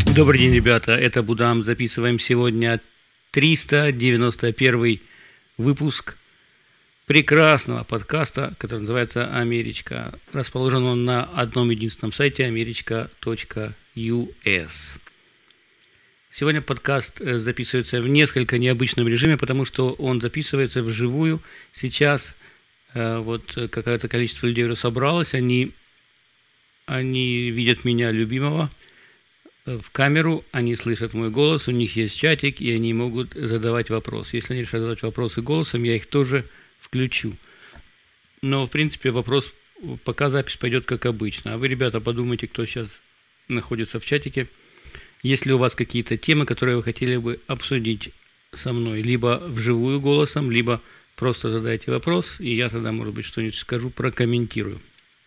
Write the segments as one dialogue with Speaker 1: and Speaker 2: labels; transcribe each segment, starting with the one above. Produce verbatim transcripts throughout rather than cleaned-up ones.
Speaker 1: Добрый день, ребята, это Будам. Записываем сегодня триста девяносто первый выпуск прекрасного подкаста, который называется «Америчка». Расположен он на одном единственном сайте америчка точка ю эс. Сегодня подкаст записывается в несколько необычном режиме, потому что он записывается вживую. Сейчас вот какое-то количество людей уже собралось, они, они видят меня, любимого, в камеру, они слышат мой голос, у них есть чатик, и они могут задавать вопросы. Если они решат задавать вопросы голосом, я их тоже включу. Но, в принципе, вопрос, пока запись пойдет как обычно. А вы, ребята, подумайте, кто сейчас находится в чатике. Есть ли у вас какие-то темы, которые вы хотели бы обсудить со мной? Либо вживую голосом, либо просто задайте вопрос, и я тогда, может быть, что-нибудь скажу, прокомментирую.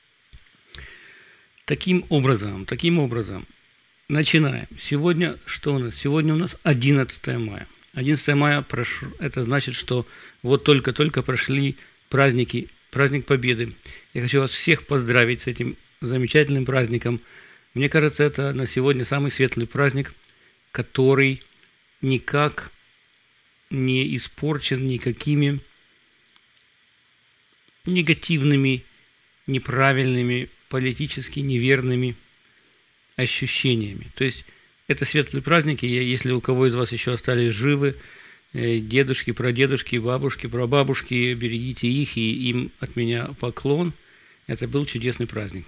Speaker 1: Таким образом, таким образом, начинаем. Сегодня что у нас? Сегодня у нас одиннадцатое мая. одиннадцатое мая прошло, это значит, что вот только-только прошли праздники, праздник Победы. Я хочу вас всех поздравить с этим замечательным праздником. Мне кажется, это на сегодня самый светлый праздник, который никак не испорчен никакими негативными, неправильными, политически неверными ощущениями. То есть это светлые праздники, если у кого из вас еще остались живы, дедушки, прадедушки, бабушки, прабабушки, берегите их, и им от меня поклон. Это был чудесный праздник.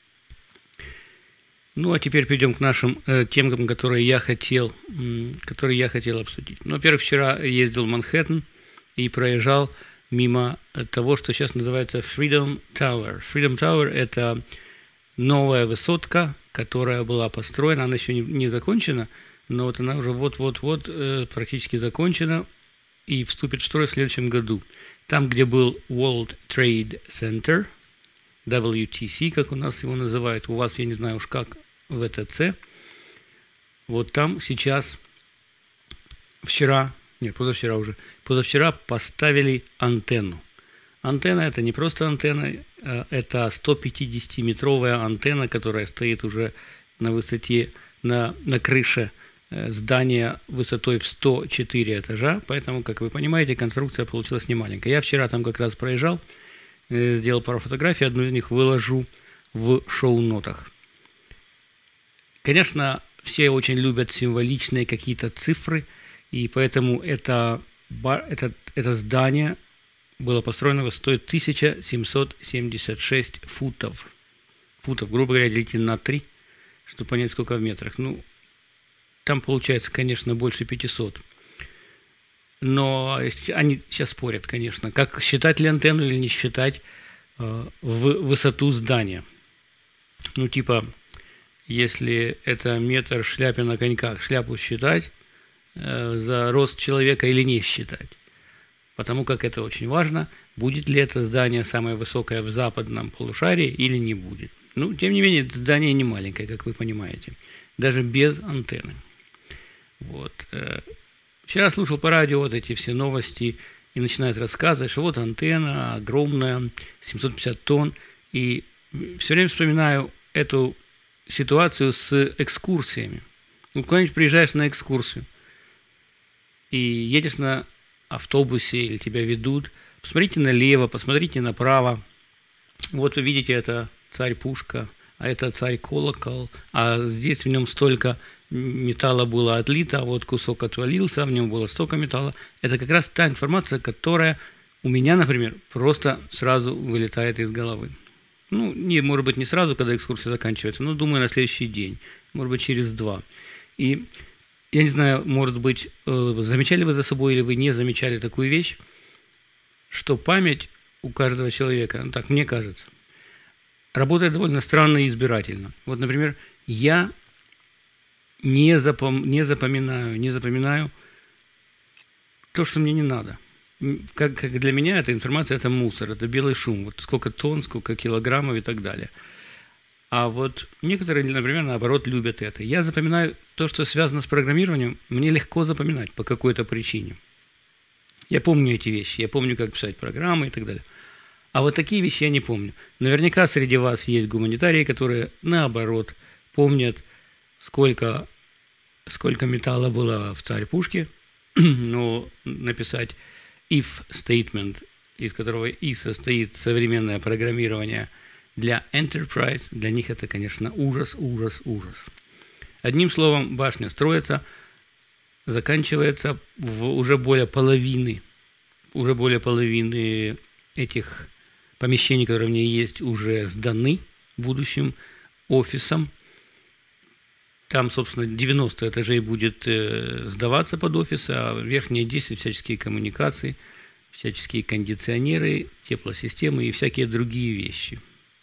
Speaker 1: Ну, а теперь перейдем к нашим э, темам, которые я хотел, м, которые я хотел обсудить. Ну, во-первых, вчера ездил в Манхэттен и проезжал мимо того, что сейчас называется Freedom Tower. Freedom Tower – это новая высотка, которая была построена, она еще не, не закончена, но вот она уже вот-вот-вот э, практически закончена и вступит в строй в следующем году. Там, где был World Trade Center, дабл ю ти си, как у нас его называют, у вас, я не знаю уж как, вэ тэ цэ, вот там сейчас вчера, нет, позавчера уже, позавчера поставили антенну. Антенна – это не просто антенна, это сто пятидесятиметровая антенна, которая стоит уже на высоте, на, на крыше здания высотой в сто четыре этажа, поэтому, как вы понимаете, конструкция получилась немаленькая. Я вчера там как раз проезжал, сделал пару фотографий, одну из них выложу в шоу-нотах. Конечно, все очень любят символичные какие-то цифры, и поэтому это, это, это здание было построено высотой тысяча семьсот семьдесят шесть футов. Футов, грубо говоря, делите на три, чтобы понять, сколько в метрах. Ну, там получается, конечно, больше пятисот. Но они сейчас спорят, конечно, как считать ли антенну или не считать э, в высоту здания. Ну, типа, если это метр шляпы на коньках, шляпу считать э, за рост человека или не считать. Потому как это очень важно, будет ли это здание самое высокое в западном полушарии или не будет. Ну, тем не менее, здание не маленькое, как вы понимаете, даже без антенны. Вот. Вчера слушал по радио вот эти все новости и начинают рассказывать, что вот антенна огромная, семьсот пятьдесят тонн, и все время вспоминаю эту ситуацию с экскурсиями. Ну, куда-нибудь приезжаешь на экскурсию и едешь на автобусе или тебя ведут, посмотрите налево, посмотрите направо. Вот вы видите, это царь-пушка, а это царь-колокол, а здесь в нем столько металла было отлито, а вот кусок отвалился, в нем было столько металла. Это как раз та информация, которая у меня, например, просто сразу вылетает из головы. Ну, не, может быть, не сразу, когда экскурсия заканчивается, но, думаю, на следующий день, может быть, через два. И я не знаю, может быть, замечали вы за собой или вы не замечали такую вещь, что память у каждого человека, ну так мне кажется, работает довольно странно и избирательно. Вот, например, я не, запом- не запоминаю, не запоминаю то, что мне не надо. Как, как для меня эта информация – это мусор, это белый шум. Вот сколько тонн, сколько килограммов и так далее. А вот некоторые, например, наоборот, любят это. Я запоминаю то, что связано с программированием, мне легко запоминать по какой-то причине. Я помню эти вещи, я помню, как писать программы и так далее. А вот такие вещи я не помню. Наверняка среди вас есть гуманитарии, которые, наоборот, помнят, сколько сколько металла было в царь-пушке, но написать if statement, из которого и состоит современное программирование для Enterprise, для них это, конечно, ужас, ужас, ужас. Одним словом, башня строится, заканчивается в уже более половины, уже более половины этих помещений, которые в ней есть, уже сданы будущим офисом. Там, собственно, девяносто этажей будет э, сдаваться под офис, а верхние десять всяческие коммуникации, всяческие кондиционеры, теплосистемы и всякие другие вещи.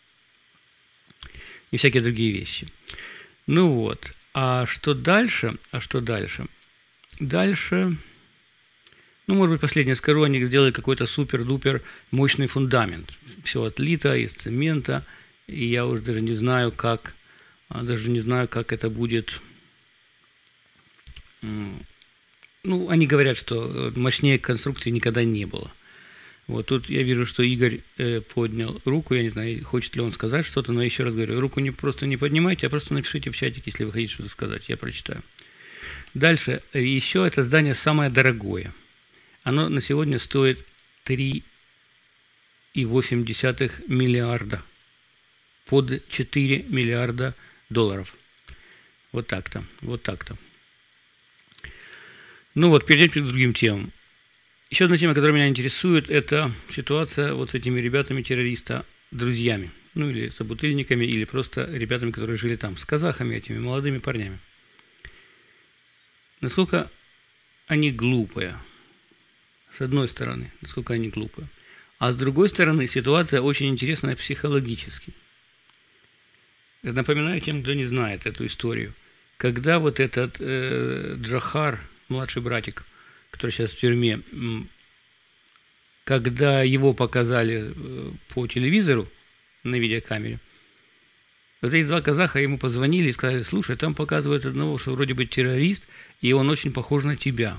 Speaker 1: И всякие другие вещи. Ну вот. А что дальше? А что дальше? Дальше, ну, может быть, последнее скажу, они сделали какой-то супер-дупер мощный фундамент. Все отлито из цемента, и я уже даже не знаю, как, даже не знаю, как это будет. Ну, они говорят, что мощнее конструкции никогда не было. Вот тут я вижу, что Игорь э, поднял руку, я не знаю, хочет ли он сказать что-то, но еще раз говорю, руку не, просто не поднимайте, а просто напишите в чатик, если вы хотите что-то сказать, я прочитаю. Дальше, еще это здание самое дорогое. Оно на сегодня стоит три и восемь десятых миллиарда, под четыре миллиарда долларов. Вот так-то, вот так-то. Ну вот, перейдем к другим темам. Еще одна тема, которая меня интересует, это ситуация вот с этими ребятами-террориста, друзьями, ну или собутыльниками, или просто ребятами, которые жили там, с казахами этими, молодыми парнями. Насколько они глупые, с одной стороны, насколько они глупые. А с другой стороны, ситуация очень интересная психологически. Я напоминаю тем, кто не знает эту историю. Когда вот этот э, Джохар, младший братик, который сейчас в тюрьме, когда его показали по телевизору на видеокамере, вот эти два казаха ему позвонили и сказали: слушай, там показывают одного, что вроде бы террорист, и он очень похож на тебя.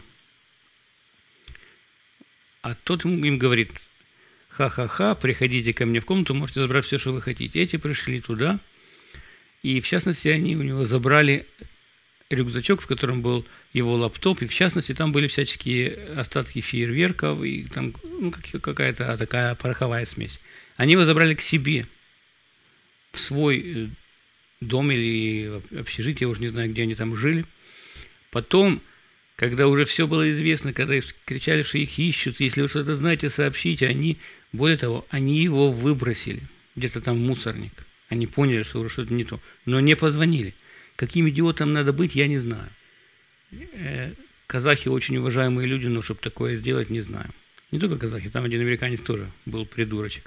Speaker 1: А тот им говорит: ха-ха-ха, приходите ко мне в комнату, можете забрать все, что вы хотите. Эти пришли туда, и в частности они у него забрали рюкзачок, в котором был его лаптоп, и в частности там были всяческие остатки фейерверков, и там ну, какая-то такая пороховая смесь. Они его забрали к себе, в свой дом или общежитие, я уже не знаю, где они там жили. Потом, когда уже все было известно, когда кричали, что их ищут, если вы что-то знаете, сообщите, они, более того, они его выбросили где-то там в мусорник. Они поняли, что что-то не то, но не позвонили. Каким идиотом надо быть, я не знаю. Казахи очень уважаемые люди, но чтобы такое сделать, не знаю. Не только казахи, там один американец тоже был придурочек.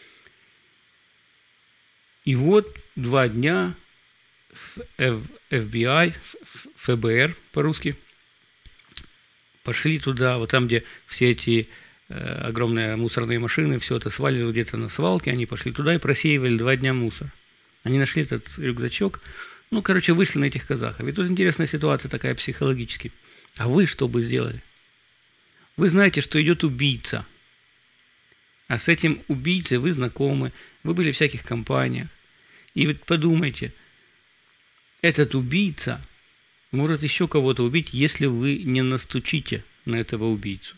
Speaker 1: И вот два дня эф би ай, эф бэ эр по-русски, пошли туда, вот там, где все эти э, огромные мусорные машины, все это свалили где-то на свалке, они пошли туда и просеивали два дня мусор. Они нашли этот рюкзачок, ну, короче, вышли на этих казахов. И тут интересная ситуация такая психологически. А вы что бы сделали? Вы знаете, что идет убийца. А с этим убийцей вы знакомы, вы были в всяких компаниях. И вот подумайте, этот убийца может еще кого-то убить, если вы не настучите на этого убийцу.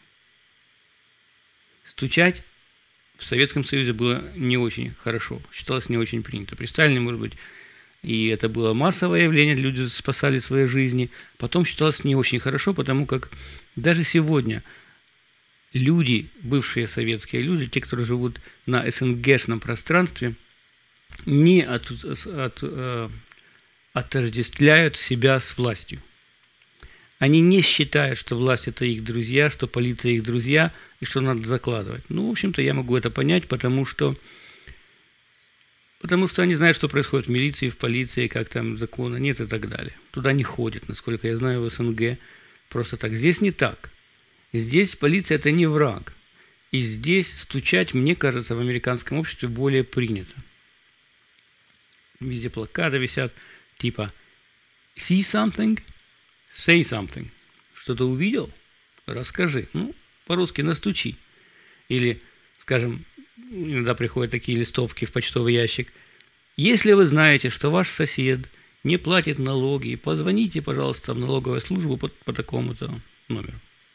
Speaker 1: Стучать в Советском Союзе было не очень хорошо, считалось не очень принято. При Сталине, может быть, и это было массовое явление, люди спасали свои жизни. Потом считалось не очень хорошо, потому как даже сегодня люди, бывшие советские люди, те, которые живут на эс эн гэшном пространстве, не от, от, э, отождествляют себя с властью. Они не считают, что власть – это их друзья, что полиция – их друзья, и что надо закладывать. Ну, в общем-то, я могу это понять, потому что Потому что они знают, что происходит в милиции, в полиции, как там закона нет и так далее. Туда не ходят, насколько я знаю, в эс эн гэ просто так. Здесь не так. Здесь полиция – это не враг. И здесь стучать, мне кажется, в американском обществе более принято. Везде плакаты висят, типа «See something? Say something». Что-то увидел? Расскажи. Ну, по-русски «настучи». Или, скажем, иногда приходят такие листовки в почтовый ящик. Если вы знаете, что ваш сосед не платит налоги, позвоните, пожалуйста, в налоговую службу по, по такому-то номеру.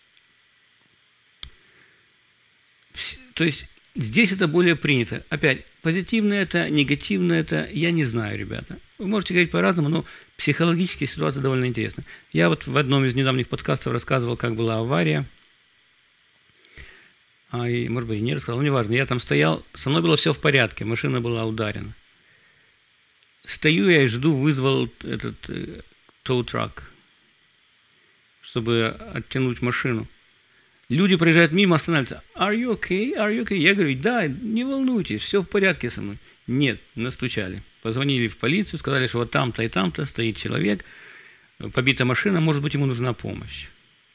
Speaker 1: То есть здесь это более принято. Опять, позитивно это, негативно это, я не знаю, ребята. Вы можете говорить по-разному, но психологически ситуация довольно интересна. Я вот в одном из недавних подкастов рассказывал, как была авария. А, и, может быть, и не рассказал, но неважно. Я там стоял, со мной было все в порядке, машина была ударена. Стою я и жду, вызвал этот э, тоу-трак, чтобы оттянуть машину. Люди проезжают мимо, останавливаются. Are you okay? Are you okay? Я говорю, да, не волнуйтесь, все в порядке со мной. Нет, настучали. Позвонили в полицию, сказали, что вот там-то и там-то стоит человек, побита машина, может быть, ему нужна помощь.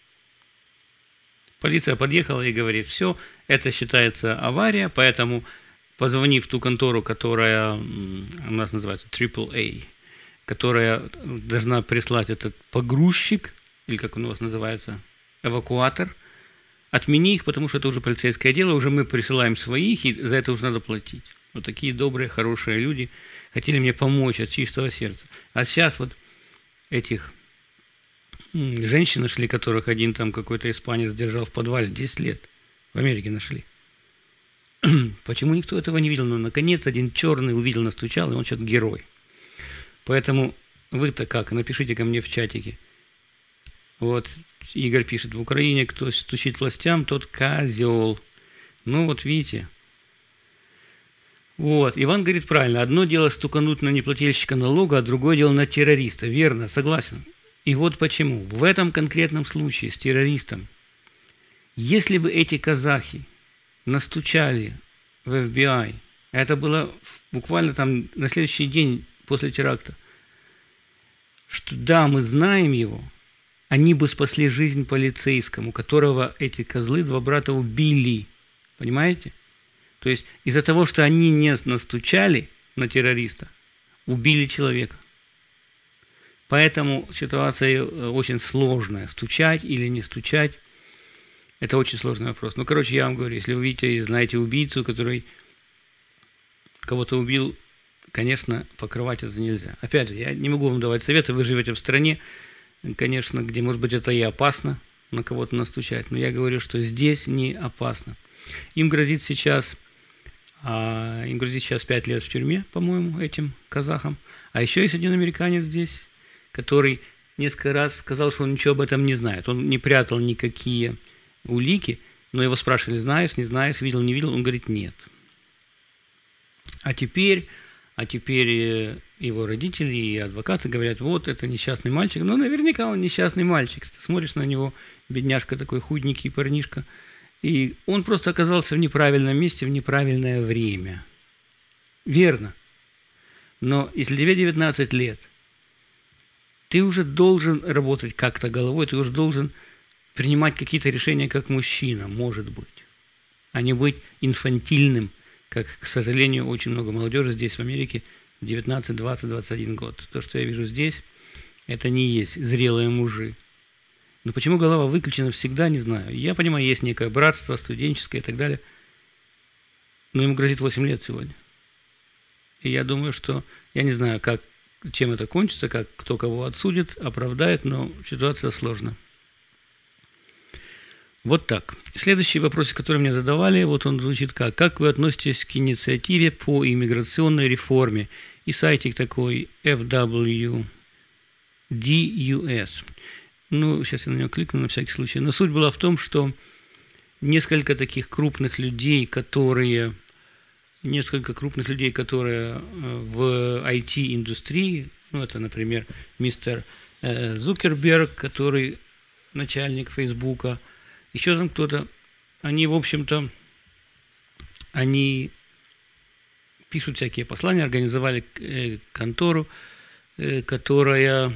Speaker 1: Полиция подъехала и говорит, все, это считается авария, поэтому позвони в ту контору, которая у нас называется трипл эй, которая должна прислать этот погрузчик, или как он у вас называется, эвакуатор, отмени их, потому что это уже полицейское дело, уже мы присылаем своих, и за это уже надо платить. Вот такие добрые, хорошие люди хотели мне помочь от чистого сердца. А сейчас вот этих женщин нашли, которых один там какой-то испанец держал в подвале десять лет. В Америке нашли. Почему никто этого не видел? Но наконец один черный увидел, настучал, и он сейчас герой. Поэтому вы-то как? Напишите ко мне в чатике. Вот Игорь пишет, в Украине кто стучит властям, тот козел. Ну вот видите. Вот, Иван говорит правильно. Одно дело стукануть на неплательщика налога, а другое дело на террориста. Верно, согласен. И вот почему. В этом конкретном случае с террористом, если бы эти казахи настучали в эф би ай, это было буквально там на следующий день после теракта, что да, мы знаем его, они бы спасли жизнь полицейскому, которого эти козлы, два брата, убили. Понимаете? То есть из-за того, что они не настучали на террориста, убили человека. Поэтому ситуация очень сложная. Стучать или не стучать – это очень сложный вопрос. Ну, короче, я вам говорю, если вы видите и знаете убийцу, который кого-то убил, конечно, покрывать это нельзя. Опять же, я не могу вам давать советы, вы живете в стране, конечно, где, может быть, это и опасно на кого-то настучать, но я говорю, что здесь не опасно. Им грозит сейчас, а, им грозит сейчас пять лет в тюрьме, по-моему, этим казахам. А еще есть один американец здесь, который несколько раз сказал, что он ничего об этом не знает. Он не прятал никакие улики, но его спрашивали, знаешь, не знаешь, видел, не видел. Он говорит, нет. А теперь, а теперь его родители и адвокаты говорят, вот это несчастный мальчик. Ну, наверняка он несчастный мальчик. Ты смотришь на него, бедняжка такой худенький парнишка. И он просто оказался в неправильном месте в неправильное время. Верно. Но если тебе девятнадцать лет, ты уже должен работать как-то головой, ты уже должен принимать какие-то решения как мужчина, может быть, а не быть инфантильным, как, к сожалению, очень много молодежи здесь, в Америке, девятнадцать, двадцать, двадцать один год. То, что я вижу здесь, это не есть зрелые мужи. Но почему голова выключена, всегда не знаю. Я понимаю, есть некое братство студенческое и так далее, но ему грозит восемь лет сегодня. И я думаю, что, я не знаю, как, чем это кончится, как кто кого отсудит, оправдает, но ситуация сложная. Вот так. Следующий вопрос, который мне задавали, вот он звучит как. Как вы относитесь к инициативе по иммиграционной реформе? И сайтик такой эф дабл ю ди ю эс. Ну, сейчас я на него кликну на всякий случай. Но суть была в том, что несколько таких крупных людей, которые... Несколько крупных людей, которые в ай ти-индустрии, ну, это, например, мистер Зукерберг, который начальник Фейсбука, еще там кто-то, они, в общем-то, они пишут всякие послания, организовали контору, которая,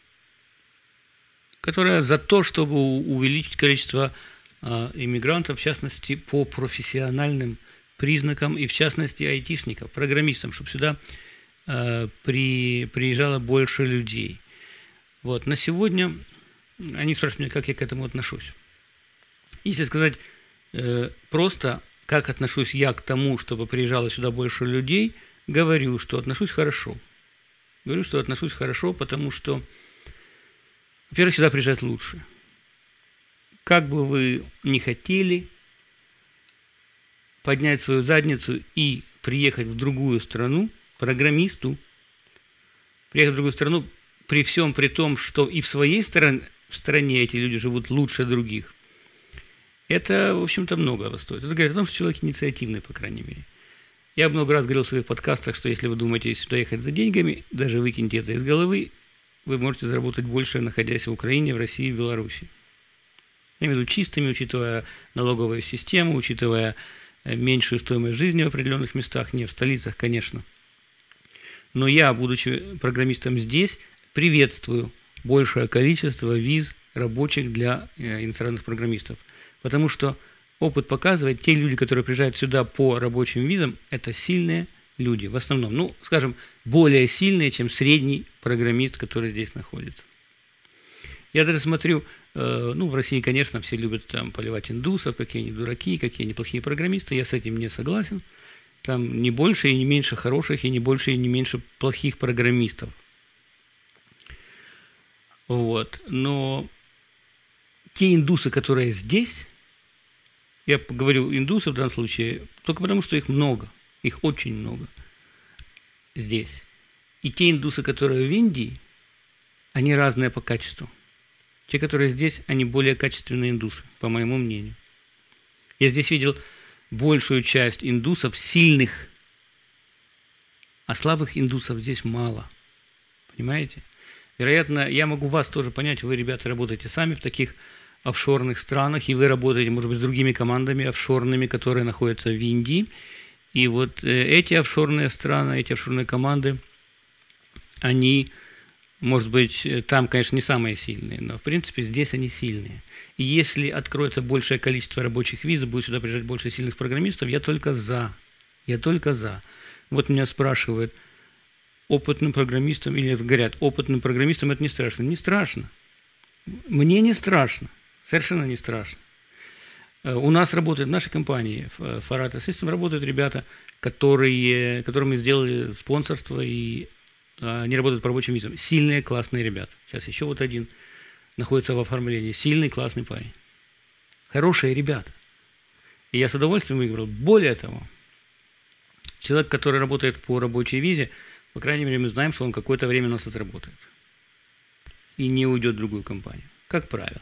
Speaker 1: которая за то, чтобы увеличить количество иммигрантов, в частности, по профессиональным признакам, и в частности айтишников, программистам, чтобы сюда э, при, приезжало больше людей. Вот. На сегодня они спрашивают меня, как я к этому отношусь. Если сказать э, просто, как отношусь я к тому, чтобы приезжало сюда больше людей, говорю, что отношусь хорошо. Говорю, что отношусь хорошо, потому что, во-первых, сюда приезжать лучше. Как бы вы ни хотели поднять свою задницу и приехать в другую страну, программисту, приехать в другую страну, при всем при том, что и в своей стране, в стране эти люди живут лучше других, это, в общем-то, многого стоит. Это говорит о том, что человек инициативный, по крайней мере. Я много раз говорил в своих подкастах, что если вы думаете сюда ехать за деньгами, даже выкиньте это из головы, вы можете заработать больше, находясь в Украине, в России, в Беларуси. Я имею в виду чистыми, учитывая налоговую систему, учитывая меньшую стоимость жизни в определенных местах, не в столицах, конечно. Но я, будучи программистом здесь, приветствую большее количество виз рабочих для иностранных программистов. Потому что опыт показывает, те люди, которые приезжают сюда по рабочим визам, это сильные люди в основном. Ну, скажем, более сильные, чем средний программист, который здесь находится. Я даже смотрю, э, ну, в России, конечно, все любят там поливать индусов, какие они дураки, какие они плохие программисты. Я с этим не согласен. Там не больше и не меньше хороших, и не больше и не меньше плохих программистов. Вот. Но те индусы, которые здесь, я говорю индусы в данном случае, только потому, что их много, их очень много здесь. И те индусы, которые в Индии, они разные по качеству. Те, которые здесь, они более качественные индусы, по моему мнению. Я здесь видел большую часть индусов сильных, а слабых индусов здесь мало. Понимаете? Вероятно, я могу вас тоже понять, вы, ребята, работаете сами в таких офшорных странах, и вы работаете, может быть, с другими командами офшорными, которые находятся в Индии. И вот эти офшорные страны, эти офшорные команды, они, может быть, там, конечно, не самые сильные, но, в принципе, здесь они сильные. И если откроется большее количество рабочих виз, будет сюда приезжать больше сильных программистов, я только за. Я только за. Вот меня спрашивают, опытным программистам, или говорят, опытным программистам это не страшно. Не страшно. Мне не страшно. Совершенно не страшно. У нас работают, в нашей компании, Farad Assistant, работают ребята, которые, которым мы сделали спонсорство, и они работают по рабочим визам. Сильные, классные ребята. Сейчас еще вот один находится в оформлении. Сильный, классный парень. Хорошие ребята. И я с удовольствием их говорил. Более того, человек, который работает по рабочей визе, по крайней мере, мы знаем, что он какое-то время у нас отработает. И не уйдет в другую компанию. Как правило.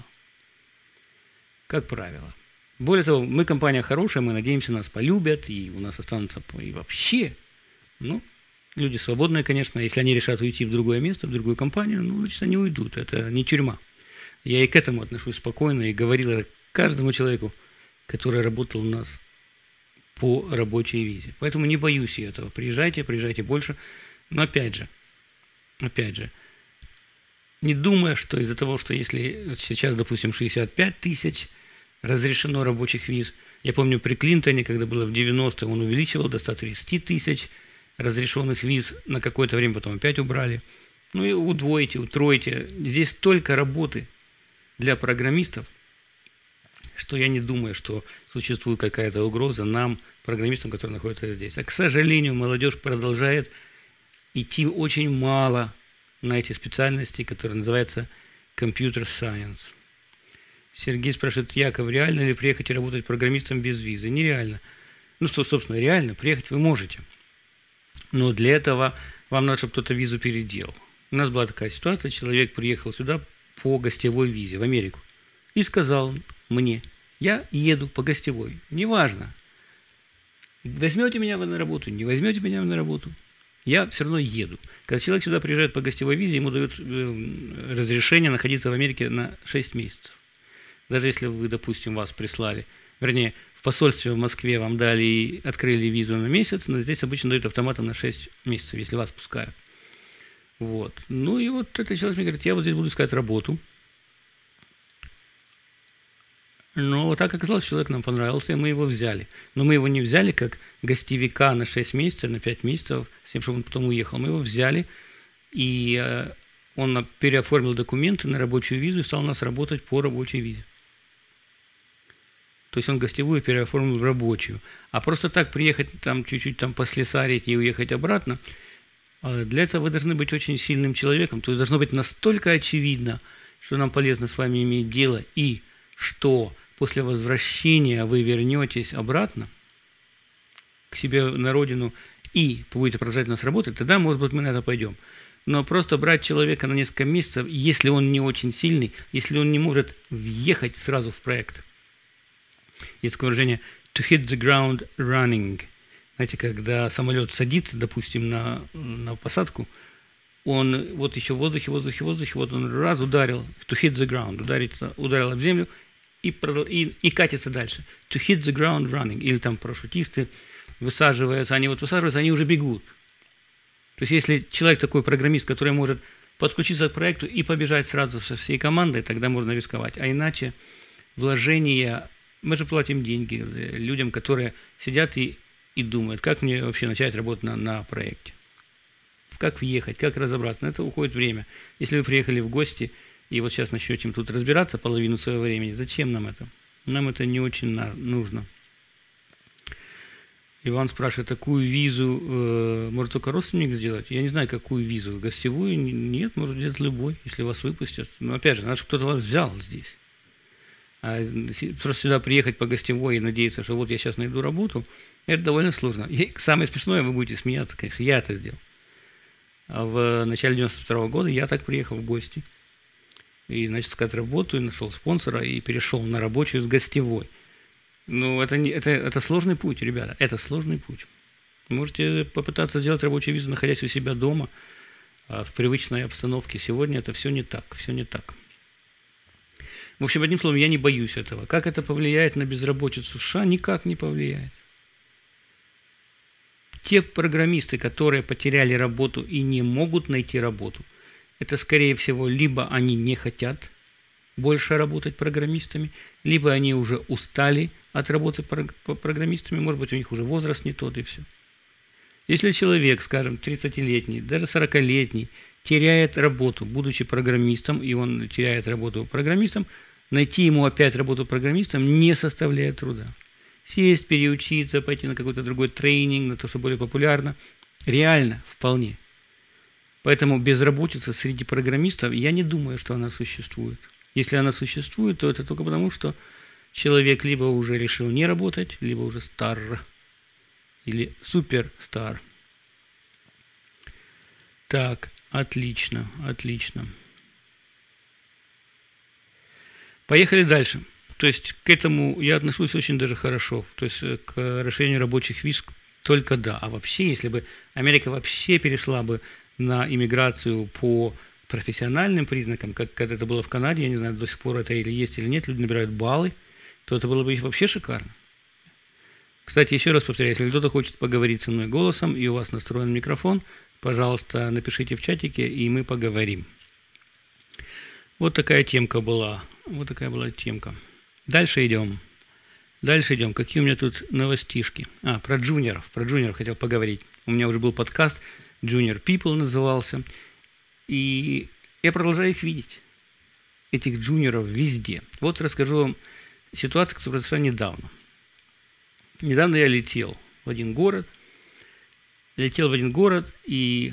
Speaker 1: Как правило. Более того, мы компания хорошая, мы надеемся, нас полюбят, и у нас останутся и вообще. Ну, люди свободные, конечно. Если они решат уйти в другое место, в другую компанию, ну, значит, они уйдут. Это не тюрьма. Я и к этому отношусь спокойно, и говорил это каждому человеку, который работал у нас по рабочей визе. Поэтому не боюсь я этого. Приезжайте, приезжайте больше. Но опять же, опять же, не думая, что из-за того, что если сейчас, допустим, шестьдесят пять тысяч разрешено рабочих виз, я помню при Клинтоне, когда было в девяностые, он увеличивал до ста тридцати тысяч разрешенных виз, на какое-то время потом опять убрали. Ну и удвоите, утройте. Здесь столько работы для программистов, что я не думаю, что существует какая-то угроза нам, программистам, которые находятся здесь. А, к сожалению, молодежь продолжает идти очень мало на эти специальности, которые называются Computer Science. Сергей спрашивает, Яков, реально ли приехать и работать программистом без визы? Нереально. Ну, что, собственно, реально, приехать вы можете. Но для этого вам надо, чтобы кто-то визу переделал. У нас была такая ситуация, человек приехал сюда по гостевой визе в Америку и сказал мне, я еду по гостевой, неважно, возьмете меня на работу, не возьмете меня на работу, я все равно еду. Когда человек сюда приезжает по гостевой визе, ему дают разрешение находиться в Америке на шесть месяцев. Даже если вы, допустим, вас прислали, вернее, в посольстве в Москве вам дали и открыли визу на месяц, но здесь обычно дают автоматом на шесть месяцев, если вас пускают. Вот. Ну и вот этот человек мне говорит, я вот здесь буду искать работу. Но так оказалось, человек нам понравился, и мы его взяли. Но мы его не взяли как гостевика на шесть месяцев, на пять месяцев, с тем, чтобы он потом уехал. Мы его взяли, и он переоформил документы на рабочую визу и стал у нас работать по рабочей визе. То есть он гостевую переоформил в рабочую. А просто так приехать там чуть-чуть там послесарить и уехать обратно, Для этого вы должны быть очень сильным человеком, то есть должно быть настолько очевидно, что нам полезно с вами иметь дело, и что после возвращения вы вернетесь обратно к себе на родину и будете продолжать у нас работать, тогда, может быть, мы на это пойдем. Но просто брать человека на несколько месяцев, если он не очень сильный, если он не может въехать сразу в проект. Есть такое выражение «to hit the ground running». Знаете, когда самолет садится, допустим, на, на посадку, он вот еще в воздухе, в воздухе, в воздухе, вот он раз ударил, to hit the ground, ударится, ударил об землю и, и, и катится дальше. To hit the ground running. Или там парашютисты высаживаются, они вот высаживаются, они уже бегут. То есть если человек такой программист, который может подключиться к проекту и побежать сразу со всей командой, тогда можно рисковать. А иначе вложения, мы же платим деньги людям, которые сидят и, и думают, как мне вообще начать работать на, на проекте. Как въехать, как разобраться. На это уходит время. Если вы приехали в гости и вот сейчас начнете тут разбираться половину своего времени, зачем нам это? Нам это не очень нужно. Иван спрашивает, такую визу э, может только родственник сделать? Я не знаю, какую визу. Гостевую? Нет, может сделать любой, если вас выпустят. Но опять же, надо, чтобы кто-то вас взял здесь. А просто сюда приехать по гостевой и надеяться, что вот я сейчас найду работу, это довольно сложно. И самое смешное, вы будете смеяться, конечно, я это сделал. А в начале девяносто второго года я так приехал в гости. И, значит, искать работу, и нашел спонсора, и перешел на рабочую с гостевой. Ну, это, не, это, это сложный путь, ребята, это сложный путь. Можете попытаться сделать рабочую визу, находясь у себя дома, в привычной обстановке. Сегодня это все не так, все не так. В общем, одним словом, я не боюсь этого. Как это повлияет на безработицу в США? Никак не повлияет. Те программисты, которые потеряли работу и не могут найти работу, это, скорее всего, либо они не хотят больше работать программистами, либо они уже устали от работы программистами, может быть, у них уже возраст не тот и все. Если человек, скажем, тридцатилетний, даже сорокалетний, теряет работу, будучи программистом, и он теряет работу программистом, найти ему опять работу программистом не составляет труда. Сесть, переучиться, пойти на какой-то другой тренинг, на то, что более популярно, реально, вполне. Поэтому безработица среди программистов, я не думаю, что она существует. Если она существует, то это только потому, что человек либо уже решил не работать, либо уже стар, или суперстар. Так, отлично, отлично. Поехали дальше. То есть к этому я отношусь очень даже хорошо. То есть к расширению рабочих виз только да. А вообще, если бы Америка вообще перешла бы на иммиграцию по профессиональным признакам, как когда это было в Канаде, я не знаю, до сих пор это или есть или нет, люди набирают баллы, то это было бы вообще шикарно. Кстати, еще раз повторяю, если кто-то хочет поговорить со мной голосом, и у вас настроен микрофон, пожалуйста, напишите в чатике, и мы поговорим. Вот такая темка была. Вот такая была темка. Дальше идем. Дальше идем. Какие у меня тут новостишки? А, про джуниоров. Про джуниоров хотел поговорить. У меня уже был подкаст, Junior People назывался. И я продолжаю их видеть. Этих джуниоров везде. Вот расскажу вам ситуацию, которая произошла недавно. Недавно я летел в один город. Летел в один город, и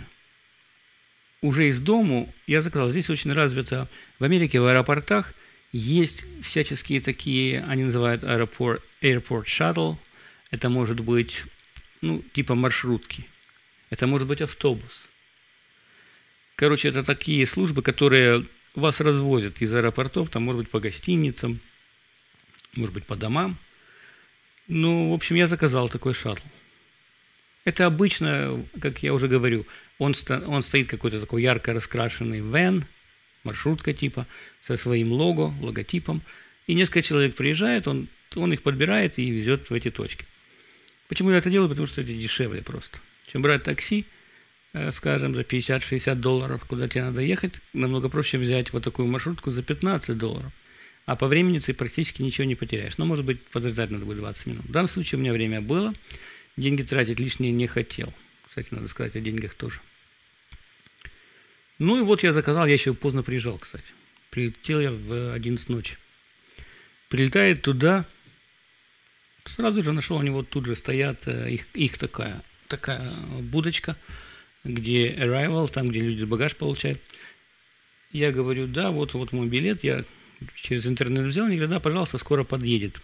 Speaker 1: уже из дому я заказал. Здесь очень развито в Америке, в аэропортах есть всяческие такие, они называют аэропорт, airport shuttle. Это может быть, ну, типа маршрутки. Это может быть автобус. Короче, это такие службы, которые вас развозят из аэропортов, там, может быть, по гостиницам, может быть, по домам. Ну, в общем, я заказал такой шаттл. Это обычно, как я уже говорю, он, сто, он стоит какой-то такой ярко раскрашенный вэн, маршрутка типа, со своим лого, логотипом. И несколько человек приезжает, он, он их подбирает и везет в эти точки. Почему я это делаю? Потому что это дешевле просто. Чем брать такси, скажем, за пятьдесят-шестьдесят долларов, куда тебе надо ехать, намного проще взять вот такую маршрутку за пятнадцать долларов. А по времени ты практически ничего не потеряешь. Ну, может быть, подождать надо будет двадцать минут. В данном случае у меня время было. Деньги тратить лишние не хотел. Кстати, надо сказать о деньгах тоже. Ну и вот я заказал, я еще поздно приезжал, кстати. Прилетел я в одиннадцать ночи. Прилетает туда, сразу же нашел, они вот тут же стоят, их, их такая, такая будочка где arrival, там, где люди багаж получают. Я говорю, да, вот, вот мой билет, я через интернет взял, они говорят, да, пожалуйста, скоро подъедет.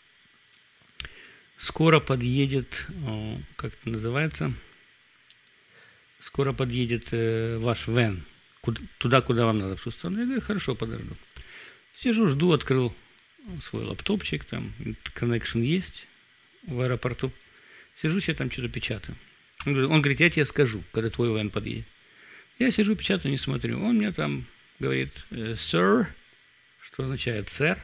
Speaker 1: Скоро подъедет, как это называется, скоро подъедет э, ваш вэн, куда, туда, куда вам надо, в ту сторону. Я говорю, хорошо, подожду. Сижу, жду, открыл свой лаптопчик, там, connection есть в аэропорту. Сижу, себе там что-то печатаю. Он говорит, он говорит, я тебе скажу, когда твой вэн подъедет. Я сижу, печатаю, не смотрю. Он мне там говорит, sir, что означает сэр.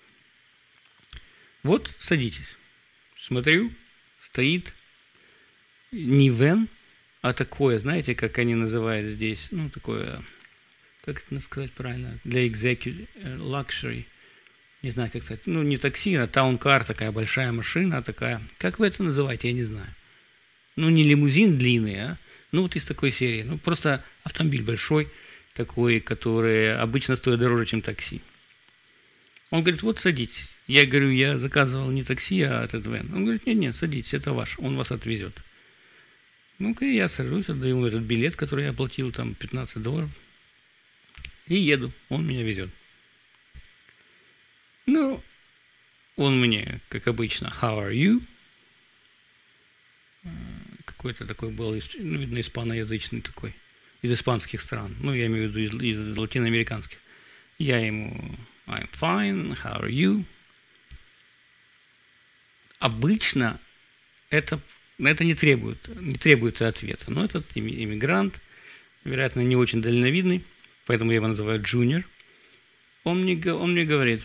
Speaker 1: Вот, садитесь. Смотрю, стоит не вэн, а такое, знаете, как они называют здесь, ну, такое, как это сказать правильно, для executive, luxury, не знаю, как сказать, ну, не такси, а таункар, такая большая машина такая. Как вы это называете, я не знаю. Ну, не лимузин длинный, а, ну, вот из такой серии. Ну, просто автомобиль большой, такой, который обычно стоит дороже, чем такси. Он говорит, вот садитесь. Я говорю, я заказывал не такси, а этот вэн. Он говорит, нет, нет, садитесь, это ваш, он вас отвезет. Ну-ка, я сажусь, отдаю ему этот билет, который я оплатил, там, пятнадцать долларов. И еду, он меня везет. Ну, он мне, как обычно, how are you? Какой-то такой был, ну, видно, испаноязычный такой, из испанских стран. Ну, я имею в виду из, из латиноамериканских. Я ему, I'm fine, how are you? Обычно это, это не, требует, не требуется ответа. Но этот иммигрант, вероятно, не очень дальновидный, поэтому я его называю junior. Он мне, он мне говорит,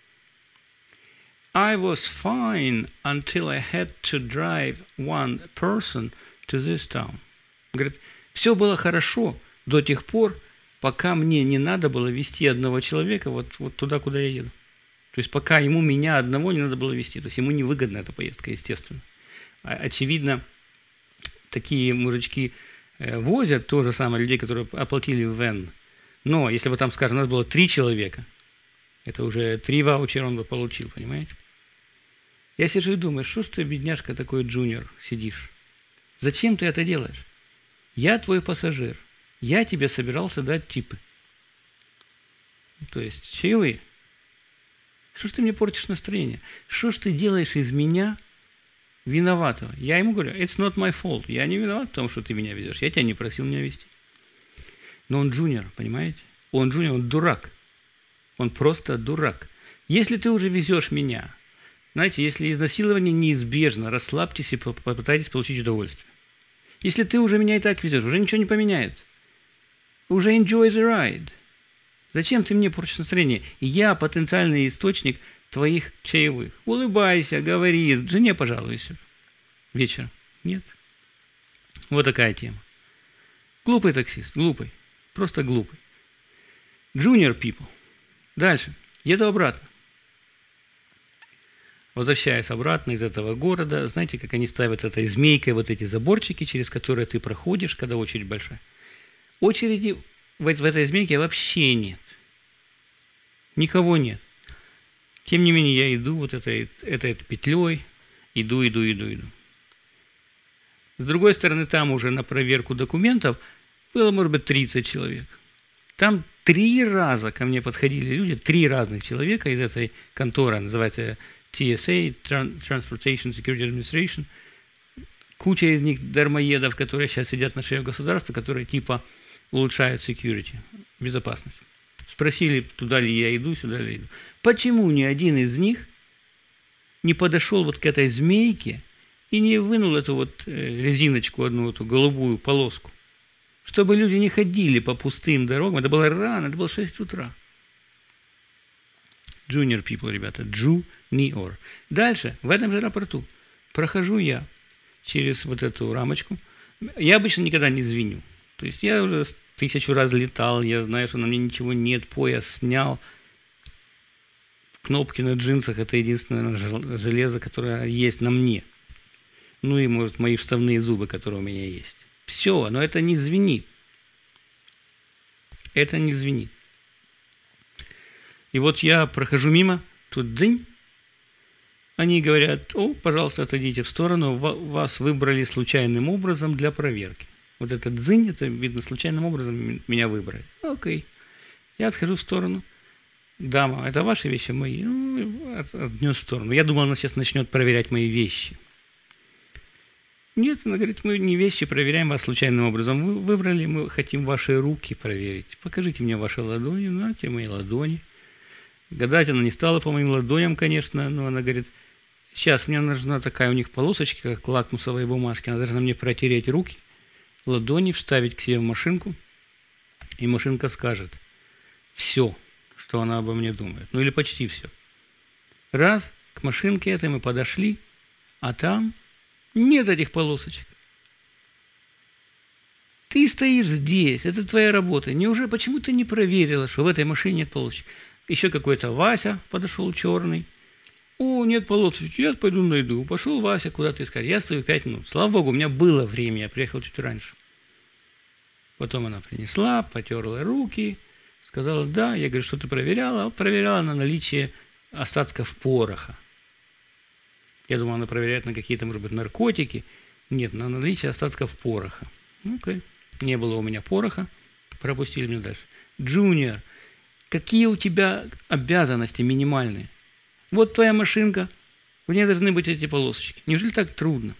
Speaker 1: I was fine until I had to drive one person to this town. Он говорит, все было хорошо до тех пор, пока мне не надо было везти одного человека вот, вот туда, куда я еду. То есть пока ему меня одного не надо было везти. То есть ему невыгодна эта поездка, естественно. Очевидно, такие мужички возят то же самое людей, которые оплатили вэн. Но если бы там, скажем, у нас было три человека, это уже три ваучера он бы получил, понимаете? Я сижу и думаю, что ж ты, бедняжка, такой джуниор, сидишь? Зачем ты это делаешь? Я твой пассажир. Я тебе собирался дать типы. То есть чаевые. Что ж ты мне портишь настроение? Что ж ты делаешь из меня виноватого? Я ему говорю, it's not my fault. Я не виноват в том, что ты меня везешь. Я тебя не просил меня везти. Но он джуниор, понимаете? Он джуниор, он дурак. Он просто дурак. Если ты уже везешь меня, знаете, если изнасилование неизбежно, расслабьтесь и попытайтесь получить удовольствие. Если ты уже меня и так везешь, уже ничего не поменяется. Уже enjoy the ride. Зачем ты мне портишь настроение? Я потенциальный источник твоих чаевых. Улыбайся, говори, жене пожалуйся. Вечером. Нет. Вот такая тема. Глупый таксист, глупый. Просто глупый. Junior people. Дальше. Еду обратно. Возвращаясь обратно из этого города, знаете, как они ставят этой змейкой вот эти заборчики, через которые ты проходишь, когда очередь большая. Очереди в этой змейке вообще нет. Никого нет. Тем не менее, я иду вот этой, этой, этой петлей, иду, иду, иду, иду. С другой стороны, там уже на проверку документов было, может быть, тридцать человек. Там три раза ко мне подходили люди, три разных человека из этой конторы, называется ти эс эй, Transportation Security Administration. Куча из них дармоедов, которые сейчас сидят на шее государства, которые типа улучшают security, безопасность. Спросили, туда ли я иду, сюда ли я иду. Почему ни один из них не подошел вот к этой змейке и не вынул эту вот резиночку, одну эту голубую полоску, чтобы люди не ходили по пустым дорогам? Это было рано, это было шесть утра. Junior people, ребята, junior. Дальше, в этом же аэропорту, прохожу я через вот эту рамочку. Я обычно никогда не звеню. То есть я уже тысячу раз летал, я знаю, что на мне ничего нет, пояс снял. Кнопки на джинсах – это единственное железо, которое есть на мне. Ну и, может, мои вставные зубы, которые у меня есть. Все, но это не звенит. Это не звенит. И вот я прохожу мимо, тут дзынь. Они говорят, о, пожалуйста, отойдите в сторону, вас выбрали случайным образом для проверки. Вот этот дзынь, это, видно, случайным образом меня выбрали. Окей. Я отхожу в сторону. Дама, это ваши вещи, мои? Ну, от, отнес в сторону. Я думал, она сейчас начнет проверять мои вещи. Нет, она говорит, мы не вещи проверяем, вас случайным образом вы выбрали, мы хотим ваши руки проверить. Покажите мне ваши ладони, знаете, мои ладони. Гадать она не стала по моим ладоням, конечно, но она говорит, сейчас мне нужна такая у них полосочка, как лакмусовые бумажки, она должна мне протереть руки, ладони, вставить к себе в машинку, и машинка скажет все, что она обо мне думает. Ну или почти все. Раз, к машинке этой мы подошли, а там нет этих полосочек. Ты стоишь здесь, это твоя работа. Неужели, почему ты не проверила, что в этой машине нет полосочек? Еще какой-то Вася подошел черный. О, нет полосочек, я пойду найду. Пошел Вася куда-то искать. Я стою пять минут. Слава богу, у меня было время, я приехал чуть раньше. Потом она принесла, потерла руки, сказала, да. Я говорю, что ты проверяла? Проверяла на наличие остатков пороха. Я думал, она проверяет на какие-то, может быть, наркотики. Нет, на наличие остатков пороха. Окей. Не было у меня пороха. Пропустили меня дальше. Джуниор, какие у тебя обязанности минимальные? Вот твоя машинка, в ней должны быть эти полосочки. Неужели так трудно?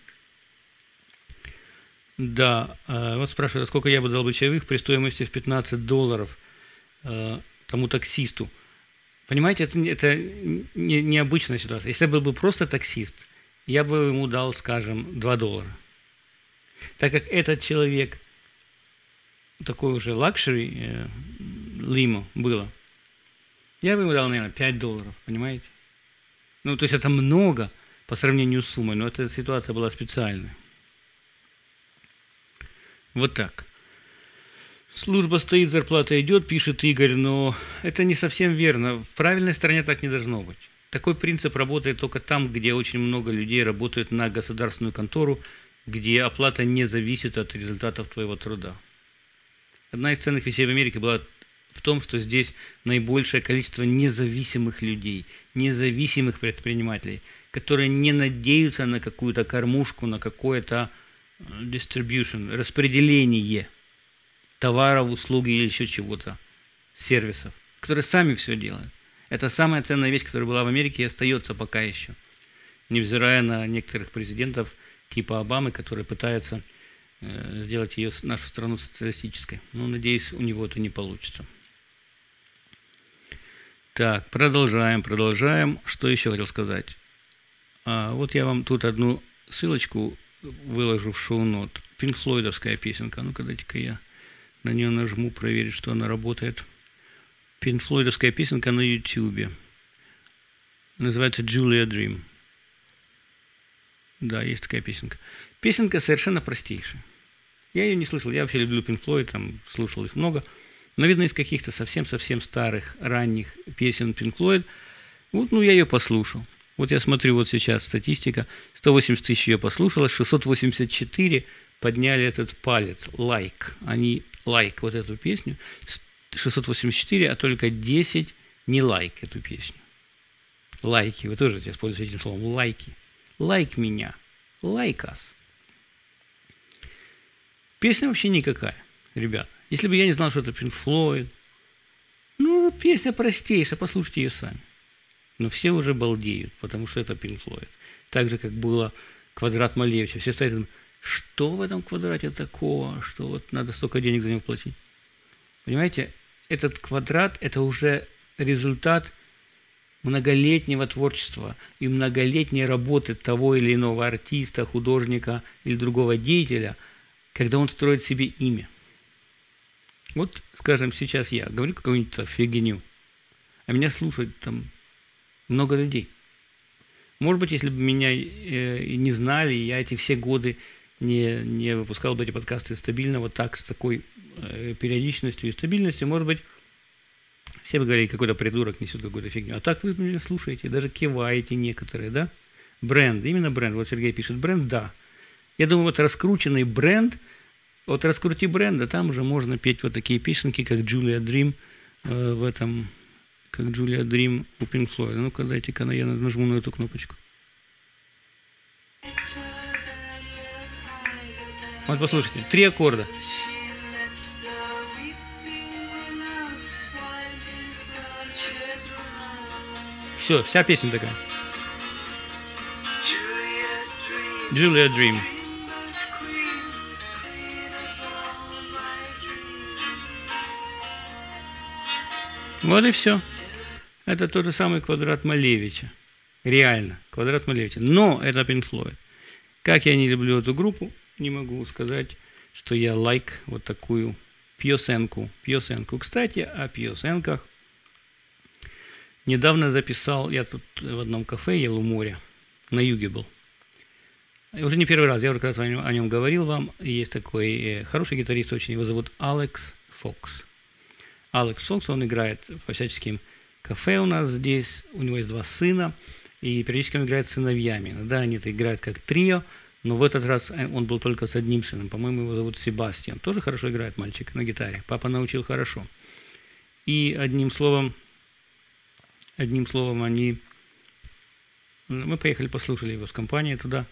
Speaker 1: Да, вот спрашивают, сколько я бы дал бы чаевых при стоимости в пятнадцать долларов тому таксисту. Понимаете, это, это не, необычная ситуация. Если я был бы просто таксист, я бы ему дал, скажем, два доллара. Так как этот человек, такой уже лакшери, э, лимо было, я бы ему дал, наверное, пять долларов, понимаете? Ну, то есть это много по сравнению с суммой, но эта ситуация была специальная. Вот так. Служба стоит, зарплата идет, пишет Игорь, но это не совсем верно. В правильной стране так не должно быть. Такой принцип работает только там, где очень много людей работают на государственную контору, где оплата не зависит от результатов твоего труда. Одна из ценных вещей в Америке была в том, что здесь наибольшее количество независимых людей, независимых предпринимателей, которые не надеются на какую-то кормушку, на какое-то distribution, распределение товаров, услуг или еще чего-то, сервисов, которые сами все делают. Это самая ценная вещь, которая была в Америке и остается пока еще, невзирая на некоторых президентов типа Обамы, которые пытаются э, сделать ее, нашу страну социалистической. Но, надеюсь, у него это не получится. Так, продолжаем, продолжаем. Что еще хотел сказать? А, вот я вам тут одну ссылочку выложу в шоу-нот. Пинк Флойдовская песенка. Ну-ка, дайте-ка я на нее нажму, проверить, что она работает. Пинк Флойдовская песенка на Ютубе. Называется «Julia Dream». Да, есть такая песенка. Песенка совершенно простейшая. Я ее не слышал. Я вообще люблю Pink Floyd, там слушал их много. Но, видно, из каких-то совсем-совсем старых, ранних песен Pink Floyd. Вот, ну, я ее послушал. Вот я смотрю, вот сейчас статистика. сто восемьдесят тысяч ее послушало, шестьсот восемьдесят четыре подняли этот палец, лайк. Они лайк вот эту песню. шестьсот восемьдесят четыре, а только десять не лайк эту песню. Лайки, вы тоже используете этим словом, лайки. Лайк меня, лайк us. Песня вообще никакая, ребят. Если бы я не знал, что это Pink Floyd, ну, песня простейшая, послушайте ее сами. Но все уже балдеют, потому что это Pink Floyd. Так же, как было «Квадрат Малевича». Все стоят и думают, что в этом квадрате такого, что вот надо столько денег за него платить. Понимаете, этот квадрат – это уже результат многолетнего творчества и многолетней работы того или иного артиста, художника или другого деятеля, когда он строит себе имя. Вот, скажем, сейчас я говорю какую-нибудь фигню, а меня слушают там много людей. Может быть, если бы меня э, не знали, я эти все годы не, не выпускал бы эти подкасты стабильно, вот так, с такой э, периодичностью и стабильностью, может быть, все бы говорили, какой-то придурок несет какую-то фигню. А так вы меня слушаете, даже киваете некоторые, да? Бренд, именно бренд. Вот Сергей пишет, бренд, да. Я думаю, вот раскрученный бренд, вот раскрути бренд, а там уже можно петь вот такие песенки, как Julia Dream э, в этом, как Julia Dream у Pink Floyd. Ну-ка, дайте-ка я нажму на эту кнопочку. Вот послушайте, три аккорда. Все, вся песня такая. Julia Dream. Вот и все. Это тот же самый квадрат Малевича. Реально, квадрат Малевича. Но это Pink Floyd. Как я не люблю эту группу, не могу сказать, что я лайк вот такую пьесенку. Пьесенку. Кстати, о пьесенках. Недавно записал, я тут в одном кафе ел у моря, на юге был. Уже не первый раз, я уже когда-то о нем говорил вам. Есть такой хороший гитарист, очень его зовут Алекс Фокс. Алекс Фокс, он играет по всяческим кафе у нас здесь, у него есть два сына, и периодически он играет с сыновьями. Иногда они это играют как трио, но в этот раз он был только с одним сыном, по-моему, его зовут Себастьян. Тоже хорошо играет мальчик на гитаре, папа научил хорошо. И одним словом, одним словом они... Мы поехали, послушали его с компанией туда,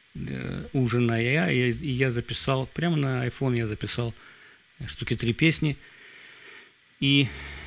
Speaker 1: ужиная, и я записал, прямо на iPhone я записал штуки три песни, и,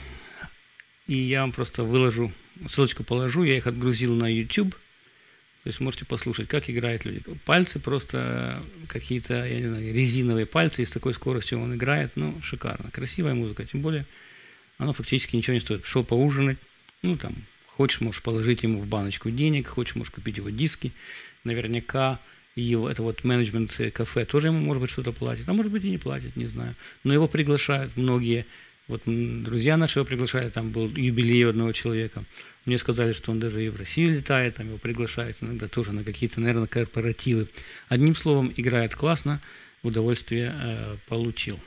Speaker 1: и я вам просто выложу, ссылочку положу, я их отгрузил на YouTube, то есть можете послушать, как играют люди. Пальцы просто какие-то, я не знаю, резиновые пальцы, и с такой скоростью он играет, ну, шикарно, красивая музыка, тем более оно фактически ничего не стоит. Пришел поужинать, ну, там, хочешь, можешь положить ему в баночку денег, хочешь, можешь купить его диски, наверняка его, это вот менеджмент кафе тоже ему, может быть, что-то платит, а может быть и не платит, не знаю. Но его приглашают многие, вот друзья наши его приглашают, там был юбилей одного человека. Мне сказали, что он даже и в Россию летает, там его приглашают иногда тоже на какие-то, наверное, корпоративы. Одним словом, играет классно, удовольствие э, получил.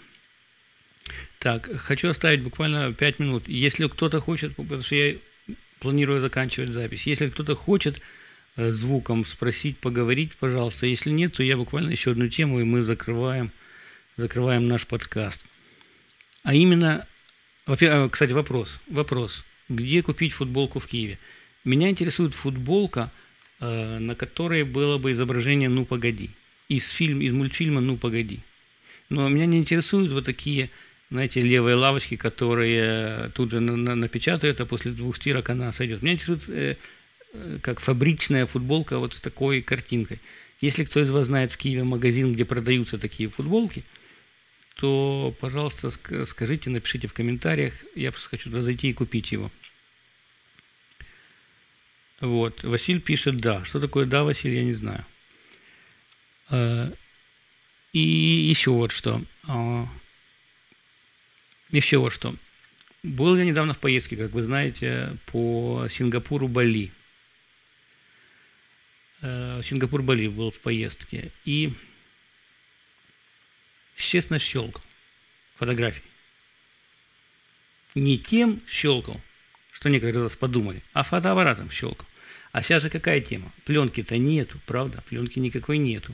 Speaker 1: Так, хочу оставить буквально пять минут. Если кто-то хочет, потому что я планирую заканчивать запись, если кто-то хочет звуком спросить, поговорить, пожалуйста. Если нет, то я буквально еще одну тему, и мы закрываем, закрываем наш подкаст. А именно, кстати, вопрос, вопрос. Где купить футболку в Киеве? Меня интересует футболка, на которой было бы изображение «Ну, погоди». Из, фильм, из мультфильма «Ну, погоди». Но меня не интересуют вот такие, знаете, левые лавочки, которые тут же на- на- напечатают, а после двух стирок она сойдет. Меня интересует как фабричная футболка вот с такой картинкой. Если кто из вас знает в Киеве магазин, где продаются такие футболки, то, пожалуйста, скажите, напишите в комментариях. Я просто хочу туда зайти и купить его. Вот. Василь пишет «да». Что такое «да», Василий, я не знаю. И еще вот что. Еще вот что. Был я недавно в поездке, как вы знаете, по Сингапуру, Бали. Сингапур, Бали был в поездке. И, честно, щелкал фотографии. Не тем щелкал, что некоторые раз подумали, а фотоаппаратом щелкал. А сейчас же какая тема? Пленки-то нету, правда? Пленки никакой нету.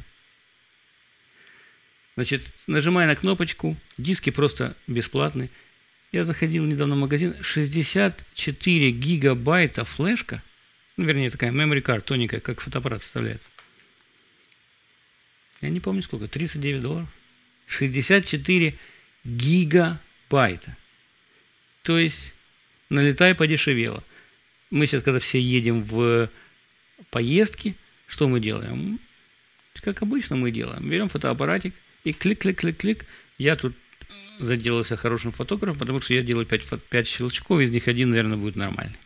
Speaker 1: Значит, нажимая на кнопочку, диски просто бесплатные. Я заходил недавно в магазин, шестьдесят четыре гигабайта флешка, ну, вернее, такая memory card, тоненькая, как фотоаппарат вставляется. Я не помню сколько, тридцать девять долларов. шестьдесят четыре гигабайта. То есть, налетай подешевело. Мы сейчас, когда все едем в поездки, что мы делаем? Как обычно мы делаем. Берем фотоаппаратик и клик-клик-клик-клик. Я тут заделался хорошим фотографом, потому что я делаю пять щелчков, из них один, наверное, будет нормальный.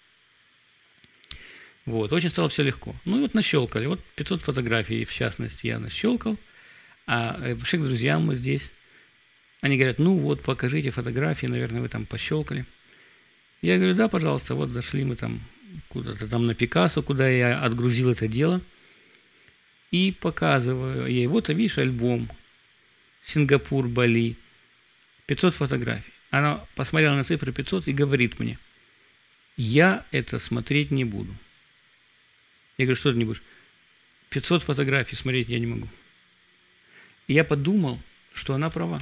Speaker 1: Вот, очень стало все легко. Ну и вот нащелкали. Вот пятьсот фотографий, в частности, я нащелкал. А пришли к друзьям мы здесь. Они говорят, ну вот, покажите фотографии, наверное, вы там пощелкали. Я говорю, да, пожалуйста, вот зашли мы там куда-то там на Пикассо, куда я отгрузил это дело. И показываю ей, вот, видишь, альбом Сингапур, Бали, пятьсот фотографий. Она посмотрела на цифры пятьсот и говорит мне, я это смотреть не буду. Я говорю, что ты не будешь? пятьсот фотографий смотреть я не могу. И я подумал, что она права.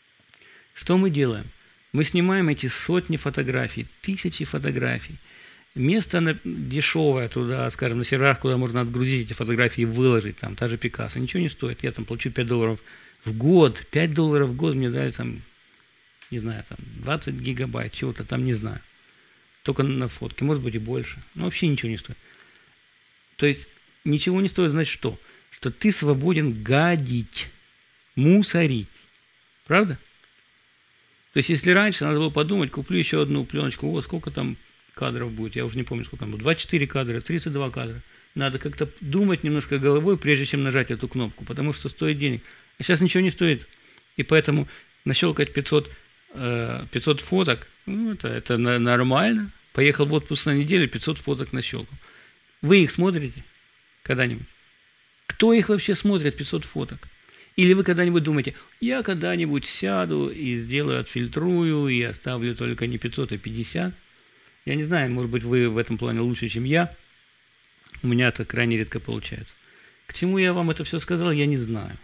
Speaker 1: Что мы делаем? Мы снимаем эти сотни фотографий, тысячи фотографий. место на, дешевое туда, скажем, на серверах, куда можно отгрузить эти фотографии и выложить, там, та же Пикассо, ничего не стоит. Я там плачу пять долларов в год, пять долларов в год мне дали там, не знаю, там двадцать гигабайт, чего-то там, не знаю. Только на фотке, может быть и больше. Но вообще ничего не стоит. То есть ничего не стоит, значит что? Что ты свободен гадить, мусорить. Правда? То есть если раньше надо было подумать, куплю еще одну пленочку, о, сколько там кадров будет, я уже не помню, сколько там будет, двадцать четыре кадра, тридцать два кадра. Надо как-то думать немножко головой, прежде чем нажать эту кнопку, потому что стоит денег. А сейчас ничего не стоит. И поэтому нащелкать пятьсот, пятьсот фоток, ну, это, это нормально. Поехал в отпуск на неделю, пятьсот фоток нащелкал. Вы их смотрите когда-нибудь? Кто их вообще смотрит, пятьсот фоток? Или вы когда-нибудь думаете, я когда-нибудь сяду и сделаю, отфильтрую, и оставлю только не пятьсот, а пятьдесят? Я не знаю, может быть, вы в этом плане лучше, чем я. У меня это крайне редко получается. К чему я вам это все сказал, я не знаю.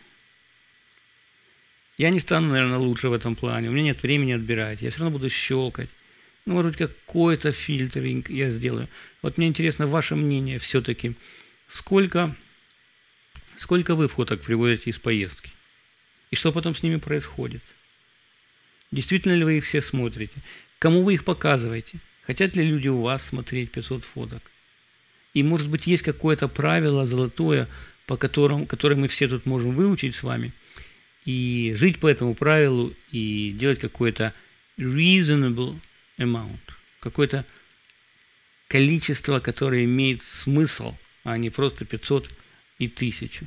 Speaker 1: Я не стану, наверное, лучше в этом плане. У меня нет времени отбирать. Я все равно буду щелкать. Ну, может быть, какой-то фильтринг я сделаю. Вот мне интересно ваше мнение все-таки. Сколько, сколько вы фоток приводите из поездки? И что потом с ними происходит? Действительно ли вы их все смотрите? Кому вы их показываете? Хотят ли люди у вас смотреть пятьсот фоток? И, может быть, есть какое-то правило золотое, по которому, которое мы все тут можем выучить с вами, и жить по этому правилу, и делать какое-то reasonable amount, какое-то количество, которое имеет смысл, а не просто пятьсот и тысячу.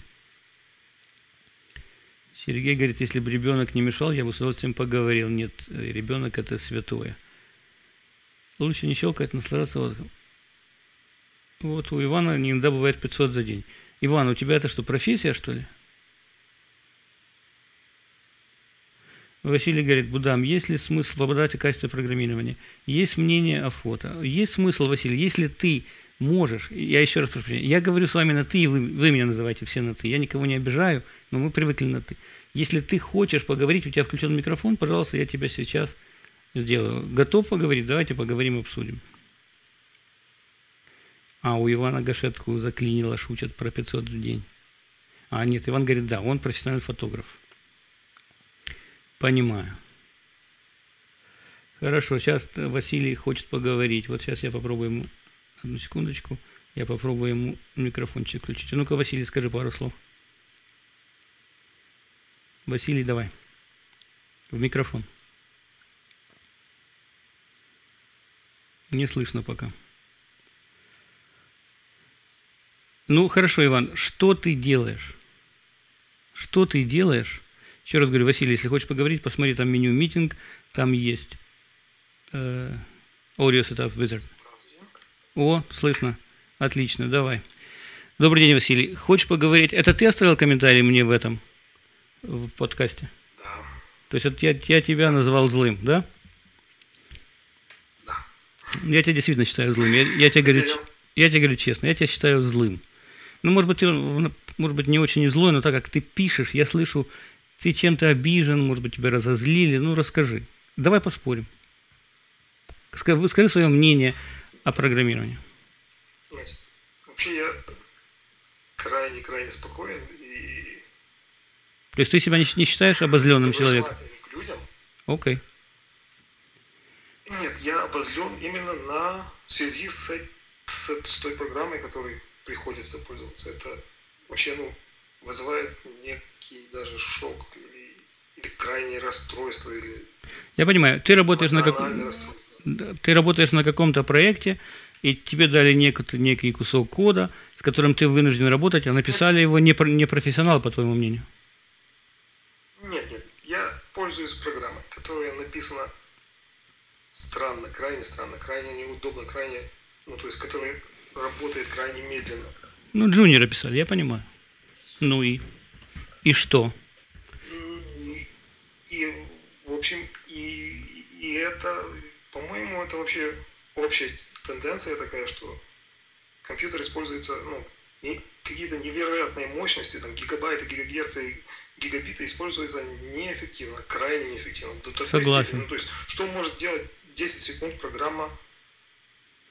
Speaker 1: Сергей говорит, если бы ребенок не мешал, я бы с удовольствием поговорил. Нет, ребенок это святое. Лучше не щелкать, наслаждаться отдыхом. Вот у Ивана иногда бывает пятьсот за день. Иван, у тебя это что, профессия, что ли? Василий говорит, Будам, есть ли смысл попадать в качестве программирования? Есть мнение о фото. Есть смысл, Василий, если ты можешь, я еще раз прошу, я говорю с вами на ты, вы, вы меня называете все на ты, я никого не обижаю, но мы привыкли на ты. Если ты хочешь поговорить, у тебя включен микрофон, пожалуйста, я тебя сейчас сделаю. Готов поговорить? Давайте поговорим, обсудим. А, у Ивана Гашетку заклинило, шутят про пятьсот в день. А, нет, Иван говорит, да, он профессиональный фотограф. Понимаю. Хорошо, сейчас Василий хочет поговорить. Вот сейчас я попробую ему, одну секундочку, я попробую ему микрофончик включить. А ну-ка, Василий, скажи пару слов. Василий, давай. В микрофон. Не слышно пока. Ну, хорошо, Иван, что ты делаешь? Что ты делаешь? Еще раз говорю, Василий, если хочешь поговорить, посмотри, там меню «Митинг», там есть э, Audio Setup Wizard. О, слышно. Отлично, давай. Добрый день, Василий. Хочешь поговорить? Это ты оставил комментарий мне в этом, в подкасте?
Speaker 2: Да.
Speaker 1: То есть я, я тебя назвал злым, да?
Speaker 2: Да.
Speaker 1: Я тебя действительно считаю злым. Я, я, тебе говорю, я тебе говорю честно, я тебя считаю злым. Ну, может быть, ты, может быть, не очень злой, но так как ты пишешь, я слышу, ты чем-то обижен, может быть, тебя разозлили. Ну, расскажи. Давай поспорим. Скажи, скажи свое мнение о программировании.
Speaker 2: Значит, вообще я крайне-крайне спокоен и...
Speaker 1: То есть ты себя не, не считаешь обозленным человеком?
Speaker 2: К людям.
Speaker 1: Окей.
Speaker 2: Нет, я обозлен именно на в связи с, с, с той программой, которой приходится пользоваться. Это вообще, ну, вызывает некий даже шок или, или крайнее расстройство. Или
Speaker 1: я понимаю, ты работаешь на каком... Ты работаешь на каком-то проекте, и тебе дали некий, некий кусок кода, с которым ты вынужден работать, а написали его не, не профессионал, по твоему мнению?
Speaker 2: Нет, нет. Я пользуюсь программой, которая написана странно, крайне странно, крайне неудобно, крайне... Ну, то есть, которая работает крайне медленно.
Speaker 1: Ну, джуниоры писали, я понимаю. Ну и? И что?
Speaker 2: И, и в общем, и, и это... По-моему, это вообще общая тенденция такая, что компьютер используется, ну, какие-то невероятные мощности, там, гигабайты, гигагерцы, гигабиты используются неэффективно, крайне неэффективно.
Speaker 1: Согласен.
Speaker 2: Ну, то есть, что может делать десять секунд программа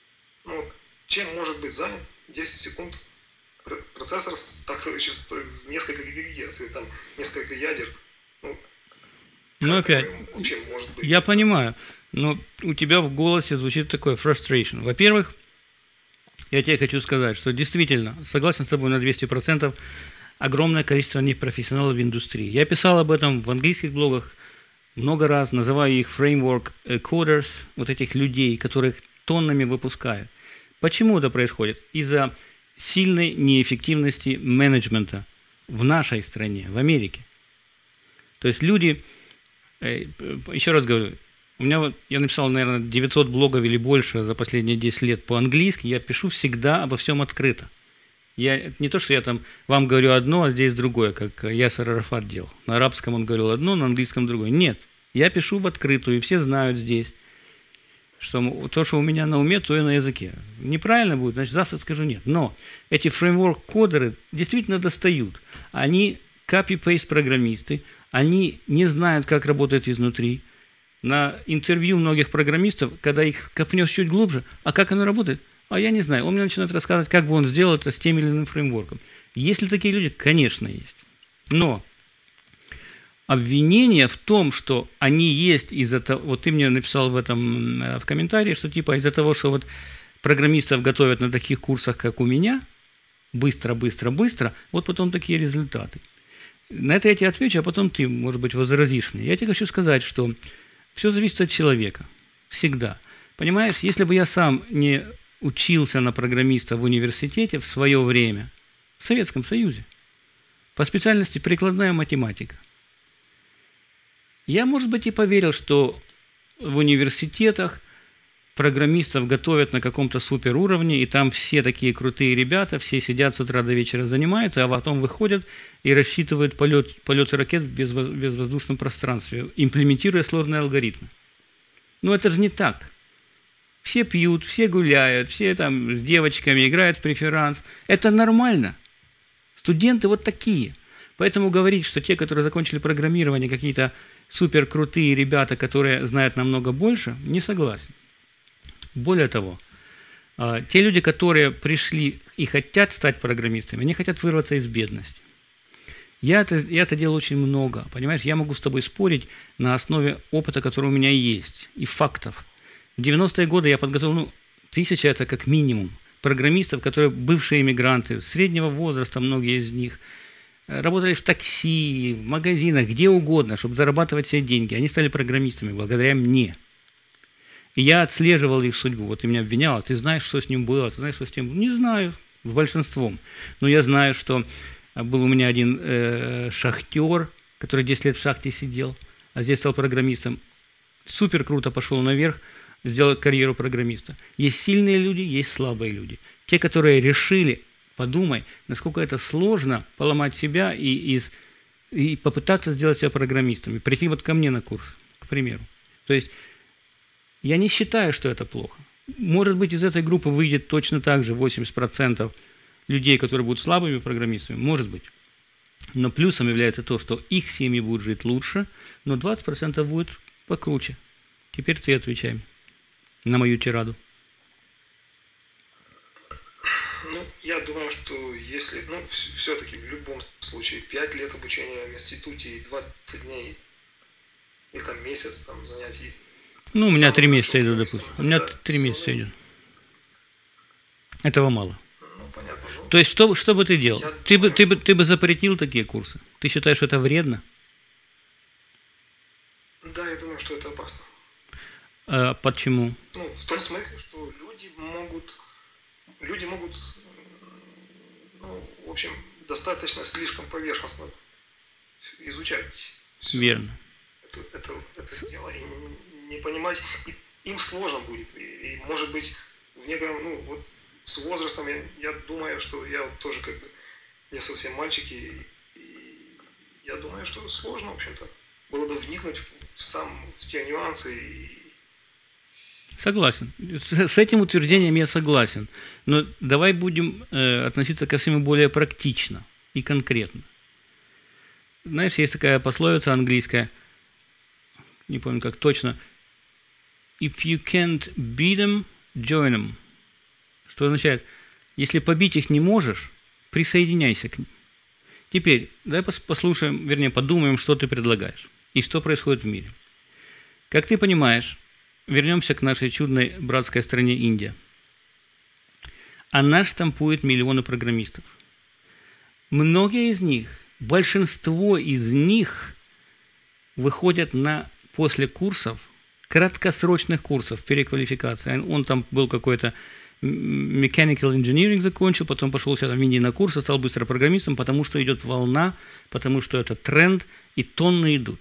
Speaker 2: Ну, чем может быть занят десять секунд процессор с такой частотой несколько гигагерц, там несколько ядер? Ну,
Speaker 1: ну опять,
Speaker 2: вообще может быть?
Speaker 1: Я понимаю, но у тебя в голосе звучит такое frustration. Во-первых, я тебе хочу сказать, что действительно, согласен с тобой на двести процентов, огромное количество непрофессионалов в индустрии. Я писал об этом в английских блогах много раз, называю их framework coders, вот этих людей, которых тоннами выпускают. Почему это происходит? Из-за сильной неэффективности менеджмента в нашей стране, в Америке. То есть люди, еще раз говорю, у меня вот, я написал, наверное, девятьсот блогов или больше за последние десять лет по-английски, я пишу всегда обо всем открыто. Я, не то, что я там вам говорю одно, а здесь другое, как Ясер Арафат делал. На арабском он говорил одно, на английском другое. Нет, я пишу в открытую, и все знают здесь, что то, что у меня на уме, то и на языке. Неправильно будет, значит, завтра скажу нет. Но эти фреймворк-кодеры действительно достают. Они копи-пейст-программисты, они не знают, как работает изнутри. На интервью многих программистов, когда их копнешь чуть глубже, а как оно работает? А я не знаю. Он мне начинает рассказывать, как бы он сделал это с тем или иным фреймворком. Есть ли такие люди? Конечно, есть. Но обвинение в том, что они есть из-за того, вот ты мне написал в этом в комментарии, что типа из-за того, что вот программистов готовят на таких курсах, как у меня, быстро, быстро, быстро, вот потом такие результаты. На это я тебе отвечу, а потом ты, может быть, возразишь мне. Я тебе хочу сказать, что все зависит от человека. Всегда. Понимаешь, если бы я сам не учился на программиста в университете в свое время, в Советском Союзе, по специальности прикладная математика, я, может быть, и поверил, что в университетах программистов готовят на каком-то суперуровне, и там все такие крутые ребята, все сидят с утра до вечера занимаются, а потом выходят и рассчитывают полет, полеты ракет в безвоздушном пространстве, имплементируя сложные алгоритмы. Но это же не так. Все пьют, все гуляют, все там с девочками играют в преферанс. Это нормально. Студенты вот такие. Поэтому говорить, что те, которые закончили программирование, какие-то суперкрутые ребята, которые знают намного больше, не согласен. Более того, те люди, которые пришли и хотят стать программистами, они хотят вырваться из бедности. Я это, я это делаю очень много, понимаешь? Я могу с тобой спорить на основе опыта, который у меня есть, и фактов. В девяностые годы я подготовил, ну, тысяча это как минимум, программистов, которые бывшие иммигранты, среднего возраста, многие из них, работали в такси, в магазинах, где угодно, чтобы зарабатывать себе деньги. Они стали программистами благодаря мне. И я отслеживал их судьбу. Вот ты меня обвинял, ты знаешь, что с ним было, ты знаешь, что с тем было. Не знаю, с большинством. Но я знаю, что был у меня один э, шахтер, который десять лет в шахте сидел, а здесь стал программистом. Супер круто пошел наверх, сделал карьеру программиста. Есть сильные люди, есть слабые люди. Те, которые решили, подумай, насколько это сложно поломать себя и, и, и попытаться сделать себя программистом. И прийти вот ко мне на курс, к примеру. То есть я не считаю, что это плохо. Может быть, из этой группы выйдет точно так же восемьдесят процентов людей, которые будут слабыми программистами. Может быть. Но плюсом является то, что их семьи будут жить лучше, но двадцать процентов будет покруче. Теперь ты отвечай на мою тираду.
Speaker 2: Ну, я думаю, что если, ну, все-таки в любом случае пять лет обучения в институте и двадцать дней, или там месяц там занятий.
Speaker 1: Ну, у меня три месяца идут, допустим. У меня три месяца идет. Этого мало.
Speaker 2: Ну, понятно. Ну,
Speaker 1: то есть, что, что бы ты делал? Ты бы, ты, бы, ты бы запретил такие курсы? Ты считаешь, что это вредно?
Speaker 2: Да, я думаю, что это опасно.
Speaker 1: А почему?
Speaker 2: Ну, в том смысле, что люди могут, люди могут, ну, в общем, достаточно слишком поверхностно изучать все.
Speaker 1: Верно.
Speaker 2: Это, это, это дело. И не понимать, и им сложно будет. И, и может быть, в некотором, ну, вот с возрастом я, я думаю, что я вот тоже как бы не совсем мальчик, и, и я думаю, что сложно, в общем-то, было бы вникнуть в, сам, в те нюансы. И...
Speaker 1: Согласен. С, с этим утверждением я согласен. Но давай будем э, относиться ко всему более практично и конкретно. Знаешь, есть такая пословица английская, не помню как точно, if you can't beat them, join them. Что означает, если побить их не можешь, присоединяйся к ним. Теперь, давай послушаем, вернее, подумаем, что ты предлагаешь и что происходит в мире. Как ты понимаешь, вернемся к нашей чудной братской стране Индия. Она штампует миллионы программистов. Многие из них, большинство из них выходят на, после курсов, краткосрочных курсов переквалификации. Он там был какой-то mechanical engineering закончил, потом пошел сейчас в Индии на курсы, стал быстро программистом, потому что идет волна, потому что это тренд, и тонны идут.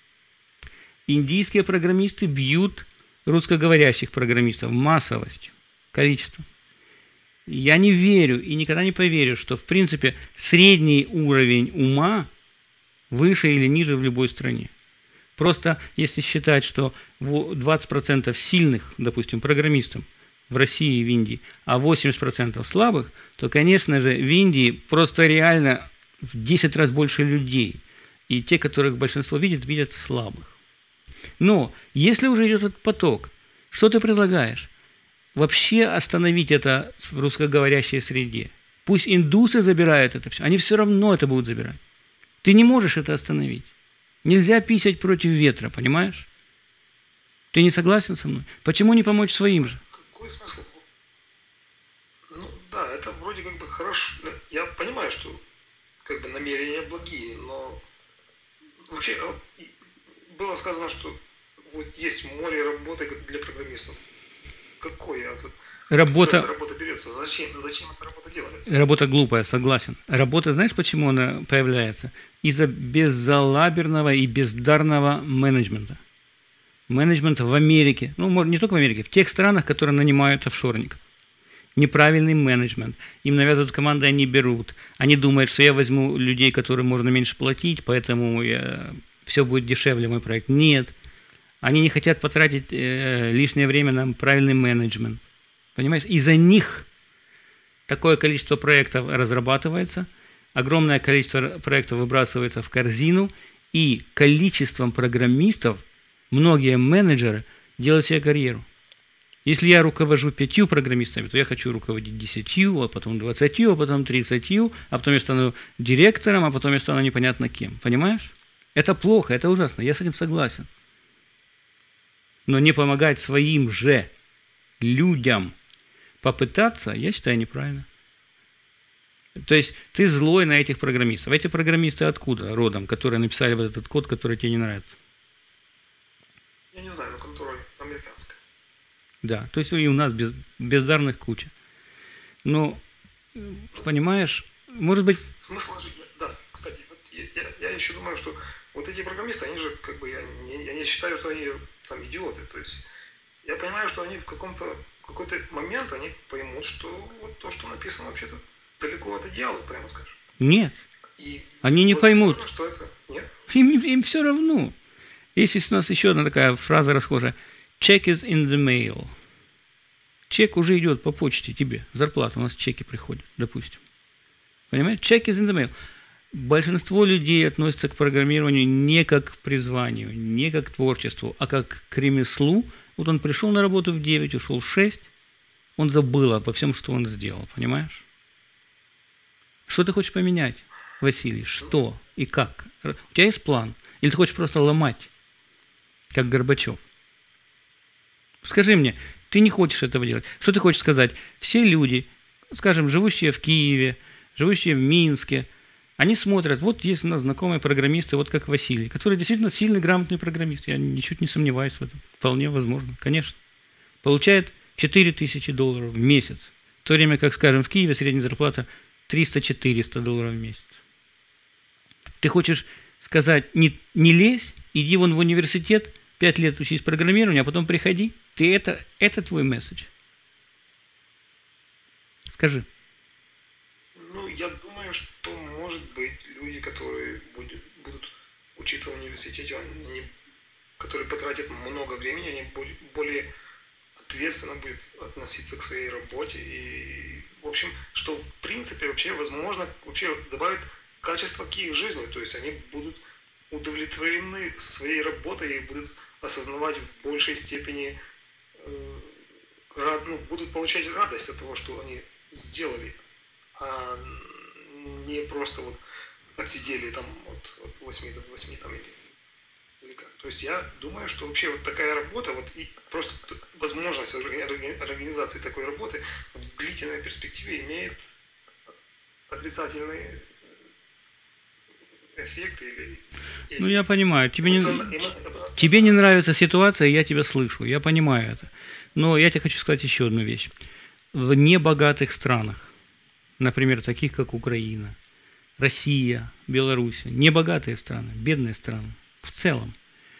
Speaker 1: Индийские программисты бьют русскоговорящих программистов массовостью, количеством. Я не верю и никогда не поверю, что, в принципе, средний уровень ума выше или ниже в любой стране. Просто если считать, что двадцать процентов сильных, допустим, программистов в России и в Индии, а восемьдесят процентов слабых, то, конечно же, в Индии просто реально в десять раз больше людей. И те, которых большинство видит, видят слабых. Но если уже идет этот поток, что ты предлагаешь? Вообще остановить это в русскоговорящей среде. Пусть индусы забирают это все, они все равно это будут забирать. Ты не можешь это остановить. Нельзя писать против ветра, понимаешь? Ты не согласен со мной? Почему не помочь своим же?
Speaker 2: Какой смысл? Ну да, это вроде как бы хорошо. Я понимаю, что как бы намерения благие, но вообще было сказано, что вот есть море работы для программистов. Какое? Вот,
Speaker 1: работа...
Speaker 2: эта работа берется? Зачем, зачем эта работа делается?
Speaker 1: Работа глупая, согласен. Работа, знаешь, почему она появляется? Из-за безалаберного и бездарного менеджмента. Менеджмента в Америке, ну, не только в Америке, в тех странах, которые нанимают офшорников. Неправильный менеджмент. Им навязывают команды, они берут. Они думают, что я возьму людей, которым можно меньше платить, поэтому я... все будет дешевле, мой проект. Нет. Они не хотят потратить э, лишнее время на правильный менеджмент. Понимаешь? Из-за них такое количество проектов разрабатывается, огромное количество проектов выбрасывается в корзину, и количеством программистов многие менеджеры делают себе карьеру. Если я руковожу пятью программистами, то я хочу руководить десятью, а потом двадцатью, а потом тридцатью, а потом я стану директором, а потом я стану непонятно кем. Понимаешь? Это плохо, это ужасно, я с этим согласен. Но не помогать своим же людям попытаться, я считаю, неправильно. То есть ты злой на этих программистов. Эти программисты откуда родом, которые написали вот этот код, который тебе не нравится?
Speaker 2: Я не знаю, но контора американская.
Speaker 1: Да, то есть и у нас без, бездарных куча. Но, понимаешь, может быть...
Speaker 2: Смысл же... Да, кстати, вот я, я, я еще думаю, что вот эти программисты, они же, как бы, я не, я не считаю, что они там идиоты. То есть я понимаю, что они в каком-то в какой-то момент они поймут, что вот то, что написано, вообще-то далеко от идеала, прямо скажем.
Speaker 1: Нет,
Speaker 2: и
Speaker 1: они не поймут.
Speaker 2: Что это? Нет?
Speaker 1: Им, им все равно. Есть у нас еще одна такая фраза расхожая. Check is in the mail. Чек уже идет по почте тебе. Зарплата, у нас чеки приходят, допустим. Понимаете? Check is in the mail. Большинство людей относятся к программированию не как к призванию, не как к творчеству, а как к ремеслу. Вот он пришел на работу в девять, ушел в шесть, он забыл обо всем, что он сделал, понимаешь? Что ты хочешь поменять, Василий? Что и как? У тебя есть план? Или ты хочешь просто ломать, как Горбачев? Скажи мне, ты не хочешь этого делать. Что ты хочешь сказать? Все люди, скажем, живущие в Киеве, живущие в Минске, они смотрят, вот есть у нас знакомые программисты, вот как Василий, который действительно сильный, грамотный программист. Я ничуть не сомневаюсь в этом. Вполне возможно, конечно. Получает четыре тысячи долларов в месяц. В то время, как, скажем, в Киеве средняя зарплата триста-четыреста долларов в месяц. Ты хочешь сказать, не, не лезь, иди вон в университет, пять лет учись программированию, а потом приходи. Ты это, это твой месседж. Скажи.
Speaker 2: Ну, я думаю, что, может быть, люди, которые будет, будут учиться в университете, они, которые потратят много времени, они более, более ответственно будут относиться к своей работе. И, в общем, что, в принципе, вообще, возможно, вообще добавит качество к их жизни. То есть они будут удовлетворены своей работой и будут осознавать в большей степени э, рад, ну, будут получать радость от того, что они сделали, а не просто вот отсидели там от, от восьми до восьми там или, или как. То есть я думаю, что вообще вот такая работа, вот и просто возможность организации такой работы в длительной перспективе имеет отрицательные эффекты или...
Speaker 1: Ну, я понимаю. Тебе не, тебе не нравится ситуация, я тебя слышу. Я понимаю это. Но я тебе хочу сказать еще одну вещь. В небогатых странах, например, таких как Украина, Россия, Беларусь, небогатые страны, бедные страны в целом,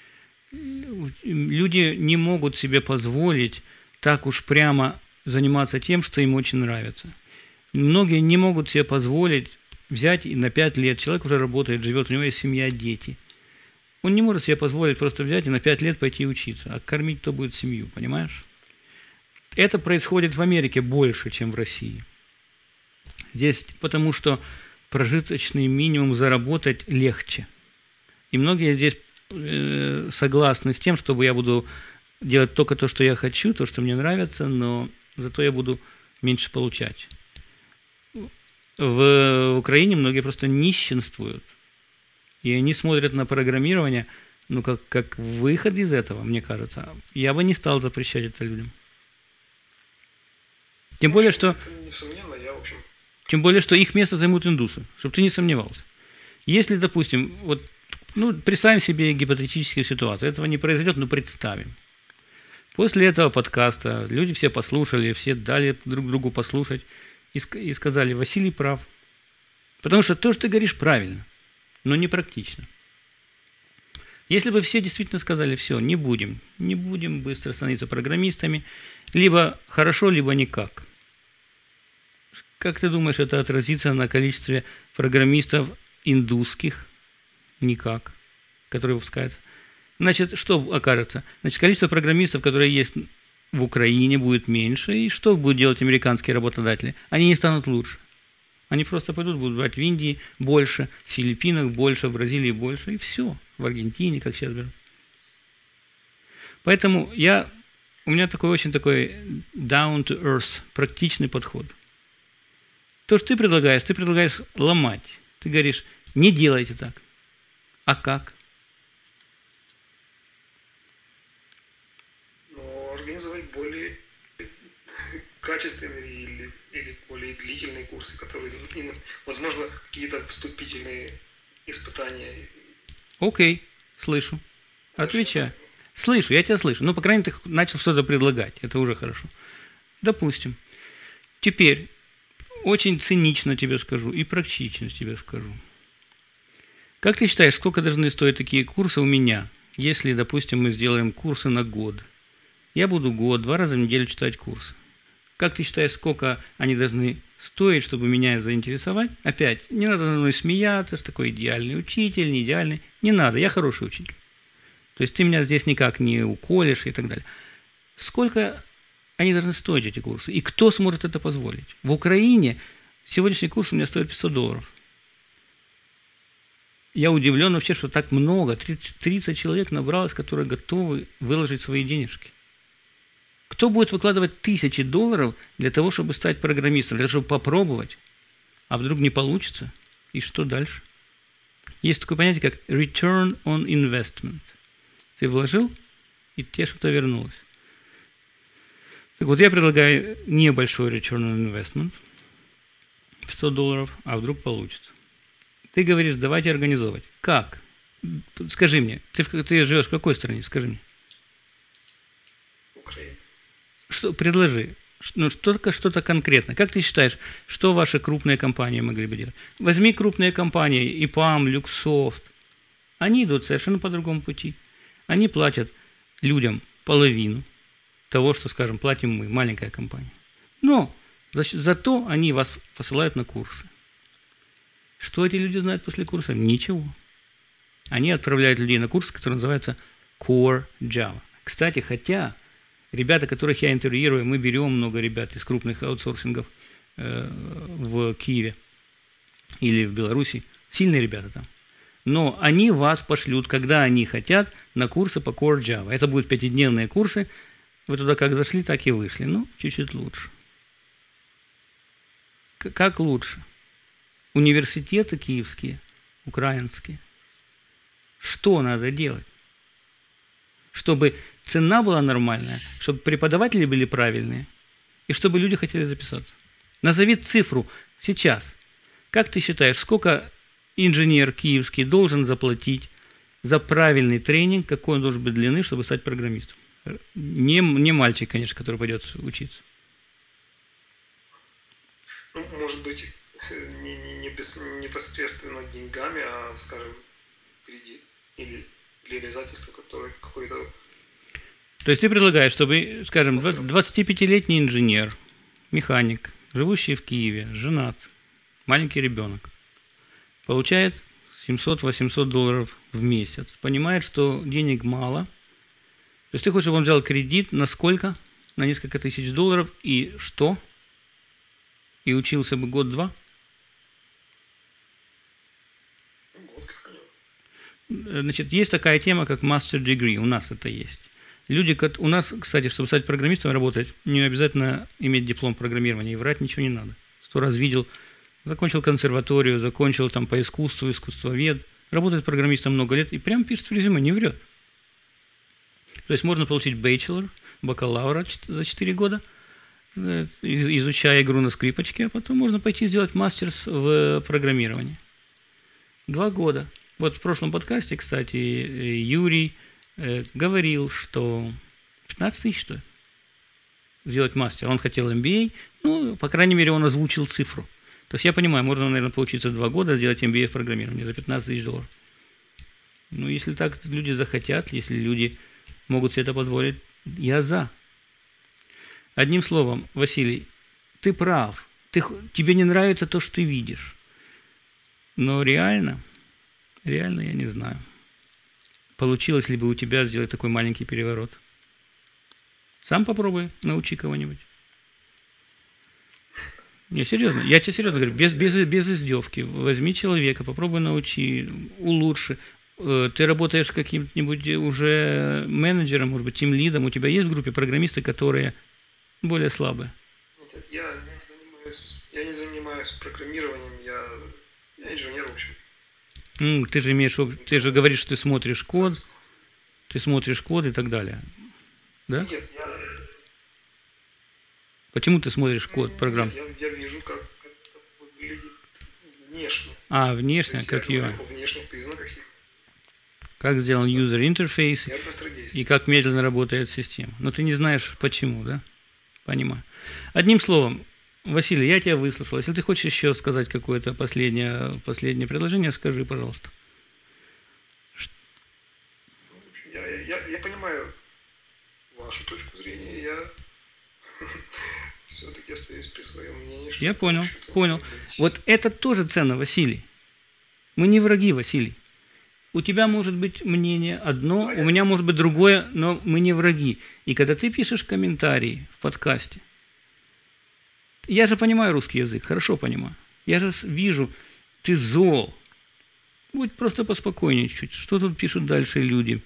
Speaker 1: люди не могут себе позволить так уж прямо заниматься тем, что им очень нравится. Многие не могут себе позволить взять и на пять лет, человек уже работает, живет, у него есть семья, дети. Он не может себе позволить просто взять и на пять лет пойти учиться, а кормить кто будет семью, понимаешь? Это происходит в Америке больше, чем в России. Здесь потому что прожиточный минимум заработать легче. И многие здесь э, согласны с тем, чтобы я буду делать только то, что я хочу, то, что мне нравится, но зато я буду меньше получать. В Украине многие просто нищенствуют. И они смотрят на программирование, ну, как, как выход из этого, мне кажется. Я бы не стал запрещать это людям. Тем более, что...
Speaker 2: Несомненно, я, в общем...
Speaker 1: Тем более, что их место займут индусы, чтобы ты не сомневался. Если, допустим, вот, ну, представим себе гипотетическую ситуацию, этого не произойдет, но представим. После этого подкаста люди все послушали, все дали друг другу послушать и, и сказали, Василий прав. Потому что то, что ты говоришь, правильно, но не практично. Если бы все действительно сказали, все, не будем, не будем быстро становиться программистами, либо хорошо, либо никак. Как ты думаешь, это отразится на количестве программистов индусских? Никак, которые выпускаются. Значит, что окажется? Значит, количество программистов, которые есть в Украине, будет меньше. И что будут делать американские работодатели? Они не станут лучше. Они просто пойдут, будут брать в Индии больше, в Филиппинах больше, в Бразилии больше, и все. В Аргентине, как сейчас берут. Поэтому я, у меня такой очень такой down to earth, практичный подход. То, что ты предлагаешь, ты предлагаешь ломать. Ты говоришь, не делайте так. А как?
Speaker 2: Но организовать более качественные или, или более длительные курсы, которые, возможно, какие-то вступительные испытания.
Speaker 1: Окей, слышу. Отвечай. Слышу, я тебя слышу. Ну, по крайней мере, ты начал что-то предлагать. Это уже хорошо. Допустим. Теперь, очень цинично тебе скажу и практично тебе скажу. Как ты считаешь, сколько должны стоить такие курсы у меня, если, допустим, мы сделаем курсы на год? Я буду год, два раза в неделю читать курсы. Как ты считаешь, сколько они должны стоить, чтобы меня заинтересовать? Опять, не надо надо мной смеяться, что такой идеальный учитель, не идеальный. Не надо, я хороший учитель. То есть ты меня здесь никак не уколешь и так далее. Сколько они должны стоить, эти курсы? И кто сможет это позволить? В Украине сегодняшний курс у меня стоит пятьсот долларов. Я удивлен вообще, что так много, тридцать, тридцать человек набралось, которые готовы выложить свои денежки. Кто будет выкладывать тысячи долларов для того, чтобы стать программистом, для того, чтобы попробовать, а вдруг не получится? И что дальше? Есть такое понятие, как return on investment. Ты вложил, и тебе что-то вернулось. Так вот, я предлагаю небольшой return on investment, пятьсот долларов, а вдруг получится. Ты говоришь, давайте организовывать. Как? Скажи мне, ты, ты живешь в какой стране? Скажи мне.
Speaker 2: Украина.
Speaker 1: Что, предложи. Ну, только что-то конкретно. Как ты считаешь, что ваши крупные компании могли бы делать? Возьми крупные компании, и пам, Люксофт. Они идут совершенно по другому пути. Они платят людям половину того, что, скажем, платим мы, маленькая компания. Но за, зато они вас посылают на курсы. Что эти люди знают после курса? Ничего. Они отправляют людей на курс, который называется Core Java. Кстати, хотя ребята, которых я интервьюирую, мы берем много ребят из крупных аутсорсингов э, в Киеве или в Беларуси, сильные ребята там. Но они вас пошлют, когда они хотят, на курсы по Core Java. Это будут пятидневные курсы Вы туда как зашли, так и вышли. Ну, чуть-чуть лучше. Как лучше? Университеты киевские, украинские. Что надо делать? Чтобы цена была нормальная, чтобы преподаватели были правильные, и чтобы люди хотели записаться. Назови цифру сейчас. Как ты считаешь, сколько инженер киевский должен заплатить за правильный тренинг, какой он должен быть длины, чтобы стать программистом? Не, не мальчик, конечно, который пойдет учиться.
Speaker 2: Ну, может быть, не, не, не без, непосредственно деньгами, а, скажем, кредит или, или обязательство, которое какое-то...
Speaker 1: То есть ты предлагаешь, чтобы, скажем, двадцатипятилетний инженер, механик, живущий в Киеве, женат, маленький ребенок, получает семьсот-восемьсот долларов в месяц, понимает, что денег мало. То есть ты хочешь, чтобы он взял кредит на сколько? На несколько тысяч долларов. И что? И учился бы год-два? Значит, есть такая тема, как master degree. У нас это есть. Люди, у нас, кстати, чтобы стать программистом, работать, не обязательно иметь диплом программирования. И врать ничего не надо. Сто раз видел. Закончил консерваторию, закончил там по искусству, искусствовед. Работает программистом много лет и прям пишет в резюме, не врет. То есть можно получить бейчелор, бакалавра за четыре года, изучая игру на скрипочке, а потом можно пойти сделать мастерс в программировании. Два года. Вот в прошлом подкасте, кстати, Юрий говорил, что пятнадцать тысяч, что ли, сделать мастер. Он хотел эм би эй, ну, по крайней мере, он озвучил цифру. То есть я понимаю, можно, наверное, поучиться два года, сделать эм би эй в программировании за пятнадцать тысяч долларов. Ну, если так люди захотят, если люди могут себе это позволить, я за. Одним словом, Василий, ты прав. Ты, тебе не нравится то, что ты видишь. Но реально, реально я не знаю, получилось ли бы у тебя сделать такой маленький переворот. Сам попробуй, научи кого-нибудь. Не, серьезно, я тебе серьезно говорю, без, без, без издевки. Возьми человека, попробуй научи, улучши. Ты работаешь каким-нибудь уже менеджером, может быть, тимлидом, у тебя есть в группе программисты, которые более слабые?
Speaker 2: Нет, я не занимаюсь, я не занимаюсь программированием, я, я инженер, в общем.
Speaker 1: Ну, ты же имеешь, ты же говоришь, что ты смотришь код, ты смотришь код и так далее, да?
Speaker 2: Нет, я...
Speaker 1: Почему ты смотришь код программ?
Speaker 2: Нет, я, я вижу, как, как, как выглядит внешне.
Speaker 1: А, внешне, как ее?
Speaker 2: По внешних признаках.
Speaker 1: Как сделан user интерфейс и как медленно работает система. Но ты не знаешь, почему, да? Понимаю. Одним словом, Василий, я тебя выслушал. Если ты хочешь еще сказать какое-то последнее, последнее предложение, скажи, пожалуйста.
Speaker 2: Я, я, я понимаю вашу точку зрения. Я все-таки остаюсь при своем мнении.
Speaker 1: Я понял, понял. Вот это тоже ценно, Василий. Мы не враги, Василий. У тебя может быть мнение одно, у меня может быть другое, но мы не враги. И когда ты пишешь комментарии в подкасте, я же понимаю русский язык, хорошо понимаю. Я же вижу, ты зол. Будь просто поспокойнее чуть. Что тут пишут дальше люди?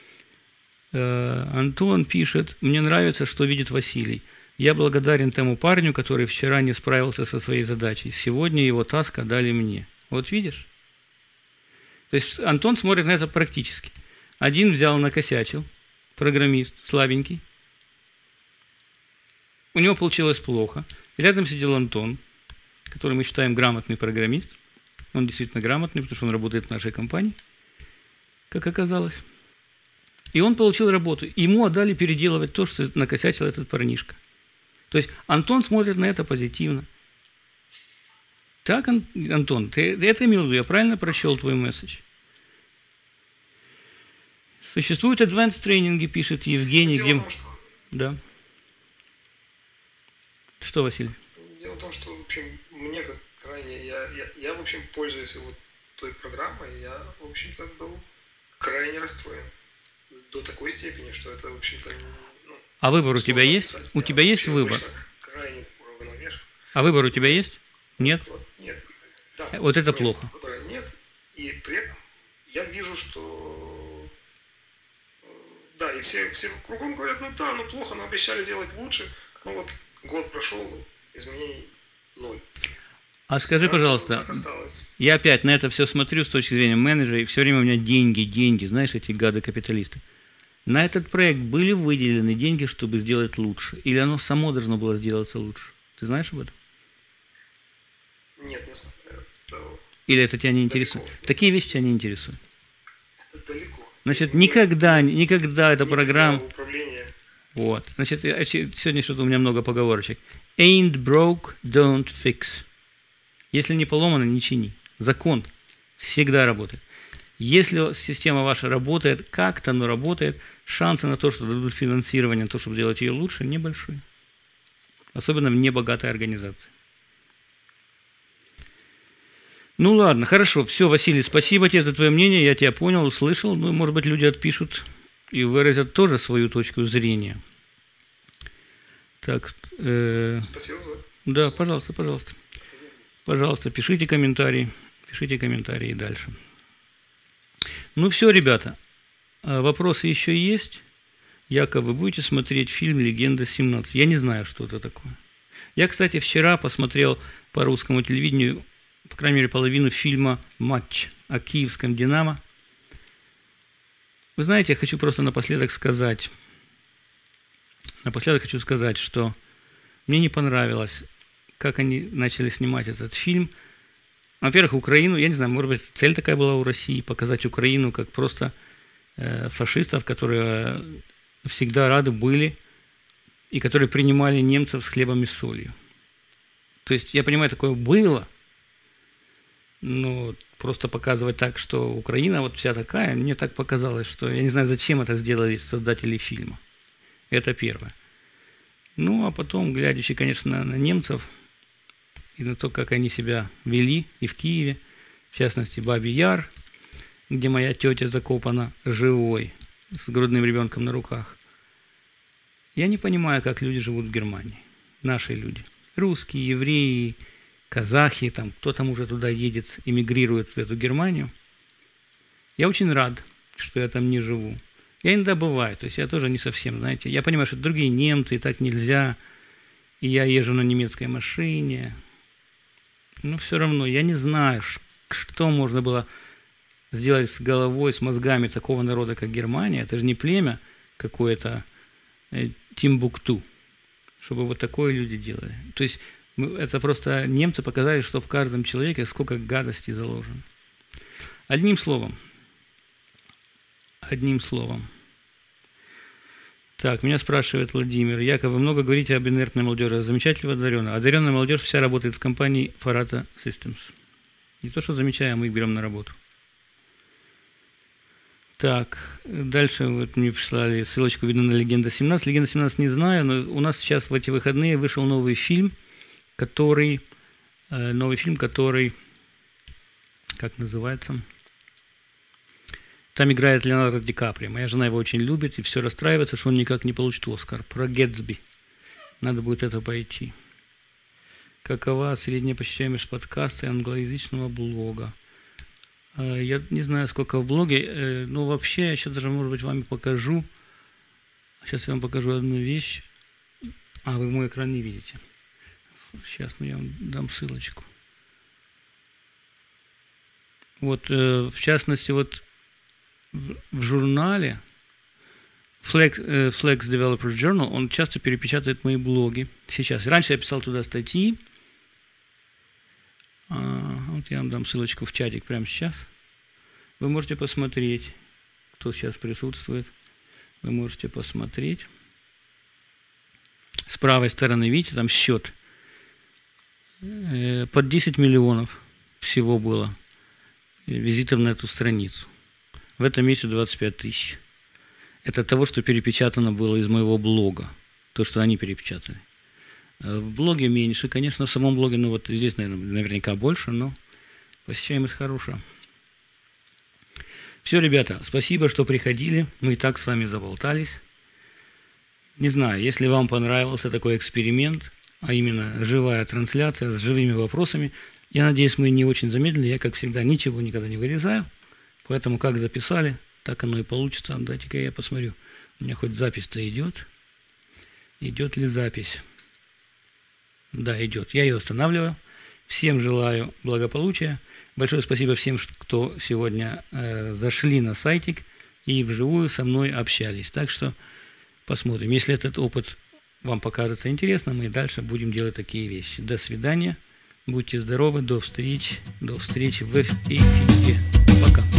Speaker 1: Антон пишет, мне нравится, что видит Василий. Я благодарен тому парню, который вчера не справился со своей задачей. Сегодня его таск отдали мне. Вот видишь? То есть Антон смотрит на это практически. Один взял, накосячил, программист, слабенький. У него получилось плохо. Рядом сидел Антон, который мы считаем грамотный программист. Он действительно грамотный, потому что он работает в нашей компании, как оказалось. И он получил работу. Ему отдали переделывать то, что накосячил этот парнишка. То есть Антон смотрит на это позитивно. Так, Антон, ты это имел в виду? Я правильно прочел твой месседж? Существуют advanced тренинги, пишет Евгений. Где...
Speaker 2: Том, что...
Speaker 1: Да. Что, Василий?
Speaker 2: Дело в том, что, в общем, мне как крайне, я, я, я в общем, пользуюсь вот той программой, я, в общем-то, был крайне расстроен. До такой степени, что это, в общем-то, ну,
Speaker 1: а выбор у тебя есть?
Speaker 2: Писать.
Speaker 1: У тебя есть выбор?
Speaker 2: Крайне уравновешен.
Speaker 1: А выбор у тебя есть? Нет?
Speaker 2: Вот, нет. Да,
Speaker 1: вот это
Speaker 2: нет,
Speaker 1: плохо.
Speaker 2: Выбора нет. И при этом я вижу, что да, и все, все кругом говорят, ну да, ну плохо, но обещали сделать лучше. Ну вот год прошел, изменений ноль.
Speaker 1: А скажи,
Speaker 2: Так,
Speaker 1: пожалуйста,
Speaker 2: так осталось.
Speaker 1: я опять на это все смотрю с точки зрения менеджера, и все время у меня деньги, деньги, знаешь, эти гады-капиталисты. На этот проект были выделены деньги, чтобы сделать лучше? Или оно само должно было сделаться лучше? Ты знаешь об этом?
Speaker 2: Нет, не знаю. Это
Speaker 1: Или это тебя не интересует?
Speaker 2: далеко.
Speaker 1: Такие вещи тебя не интересуют.
Speaker 2: Это далеко.
Speaker 1: Значит,
Speaker 2: Нет,
Speaker 1: никогда, никогда эта
Speaker 2: никогда
Speaker 1: программа...
Speaker 2: управления.
Speaker 1: Вот. Значит, я- сегодня что-то у меня много поговорочек. Ain't broke, don't fix. Если не поломано, не чини. Закон всегда работает. Если система ваша работает, как-то, но работает, шансы на то, что дадут финансирование, на то, чтобы сделать ее лучше, небольшие. Особенно в небогатой организации. Ну ладно, хорошо. Все, Василий, спасибо тебе за твое мнение. Я тебя понял, услышал. Ну, может быть, люди отпишут и выразят тоже свою точку зрения. Так, э,
Speaker 2: Спасибо за...
Speaker 1: да, пожалуйста, пожалуйста. Пожалуйста, пишите комментарии. Пишите комментарии дальше. Ну все, ребята. А вопросы еще есть? Яков, вы будете смотреть фильм «Легенда семнадцать». Я не знаю, что это такое. Я, кстати, вчера посмотрел по русскому телевидению, по крайней мере, половину фильма «Матч» о киевском «Динамо». Вы знаете, я хочу просто напоследок сказать, напоследок хочу сказать, что мне не понравилось, как они начали снимать этот фильм. Во-первых, Украину, я не знаю, может быть, цель такая была у России, показать Украину как просто э, фашистов, которые всегда рады были и которые принимали немцев с хлебом и солью. То есть, я понимаю, такое было, но просто показывать так, что Украина вот вся такая, мне так показалось, что я не знаю, зачем это сделали создатели фильма. Это первое. Ну, а потом, глядячи, конечно, на, на немцев и на то, как они себя вели и в Киеве, в частности, Бабий Яр, где моя тетя закопана живой, с грудным ребенком на руках. Я не понимаю, как люди живут в Германии, наши люди. Русские, евреи, казахи, там, кто там уже туда едет, эмигрирует в эту Германию. Я очень рад, что я там не живу. Я иногда бываю, то есть я тоже не совсем, знаете, я понимаю, что другие немцы, и так нельзя, и я езжу на немецкой машине, но все равно я не знаю, что можно было сделать с головой, с мозгами такого народа, как Германия. Это же не племя какое-то, э, Тимбукту, чтобы вот такое люди делали. То есть это просто немцы показали, что в каждом человеке сколько гадостей заложено. Одним словом, одним словом. Так, меня спрашивает Владимир. Яков, вы много говорите об инертной молодежи. Замечательно одаренная. Одаренная молодежь вся работает в компании Farata Systems. Не то, что замечаем, мы их берем на работу. Так, дальше вот мне прислали ссылочку, видно, на «Легенда семнадцать». «Легенда семнадцать» не знаю, но у нас сейчас в эти выходные вышел новый фильм, который, э, новый фильм, который, как называется, там играет Леонардо Ди Каприо. Моя жена его очень любит и все расстраивается, что он никак не получит Оскар. Про Гэтсби. Надо будет это пойти. Какова средняя посещаемость подкаста и англоязычного блога? Я не знаю, сколько в блоге, но вообще я сейчас даже, может быть, вам покажу. Сейчас я вам покажу одну вещь. А, вы мой экран не видите. Сейчас ну, я вам дам ссылочку. Вот, в частности, вот в, в журнале Flex, Flex Developer Journal, он часто перепечатывает мои блоги. Сейчас. Раньше я писал туда статьи. А, вот я вам дам ссылочку в чатик прямо сейчас. Вы можете посмотреть, кто сейчас присутствует. Вы можете посмотреть. С правой стороны, видите, там счет. Э, под десять миллионов всего было визитов на эту страницу. В этом месяце двадцать пять тысяч. Это от того, что перепечатано было из моего блога. То, что они перепечатали. В блоге меньше, конечно, в самом блоге, ну вот здесь, наверное, наверняка больше, но посещаемость хорошая. Все, ребята, спасибо, что приходили. Мы и так с вами заболтались. Не знаю, если вам понравился такой эксперимент, а именно живая трансляция с живыми вопросами, я надеюсь, мы не очень замедлили. Я, как всегда, ничего никогда не вырезаю. Поэтому как записали, так оно и получится. Дайте-ка я посмотрю. У меня хоть запись-то идет. Идет ли запись? Да, идет. Я ее останавливаю. Всем желаю благополучия. Большое спасибо всем, кто сегодня э, зашли на сайтик и вживую со мной общались. Так что посмотрим. Если этот опыт вам покажется интересным, мы дальше будем делать такие вещи. До свидания. Будьте здоровы. До встречи. До встречи в эфире. Пока.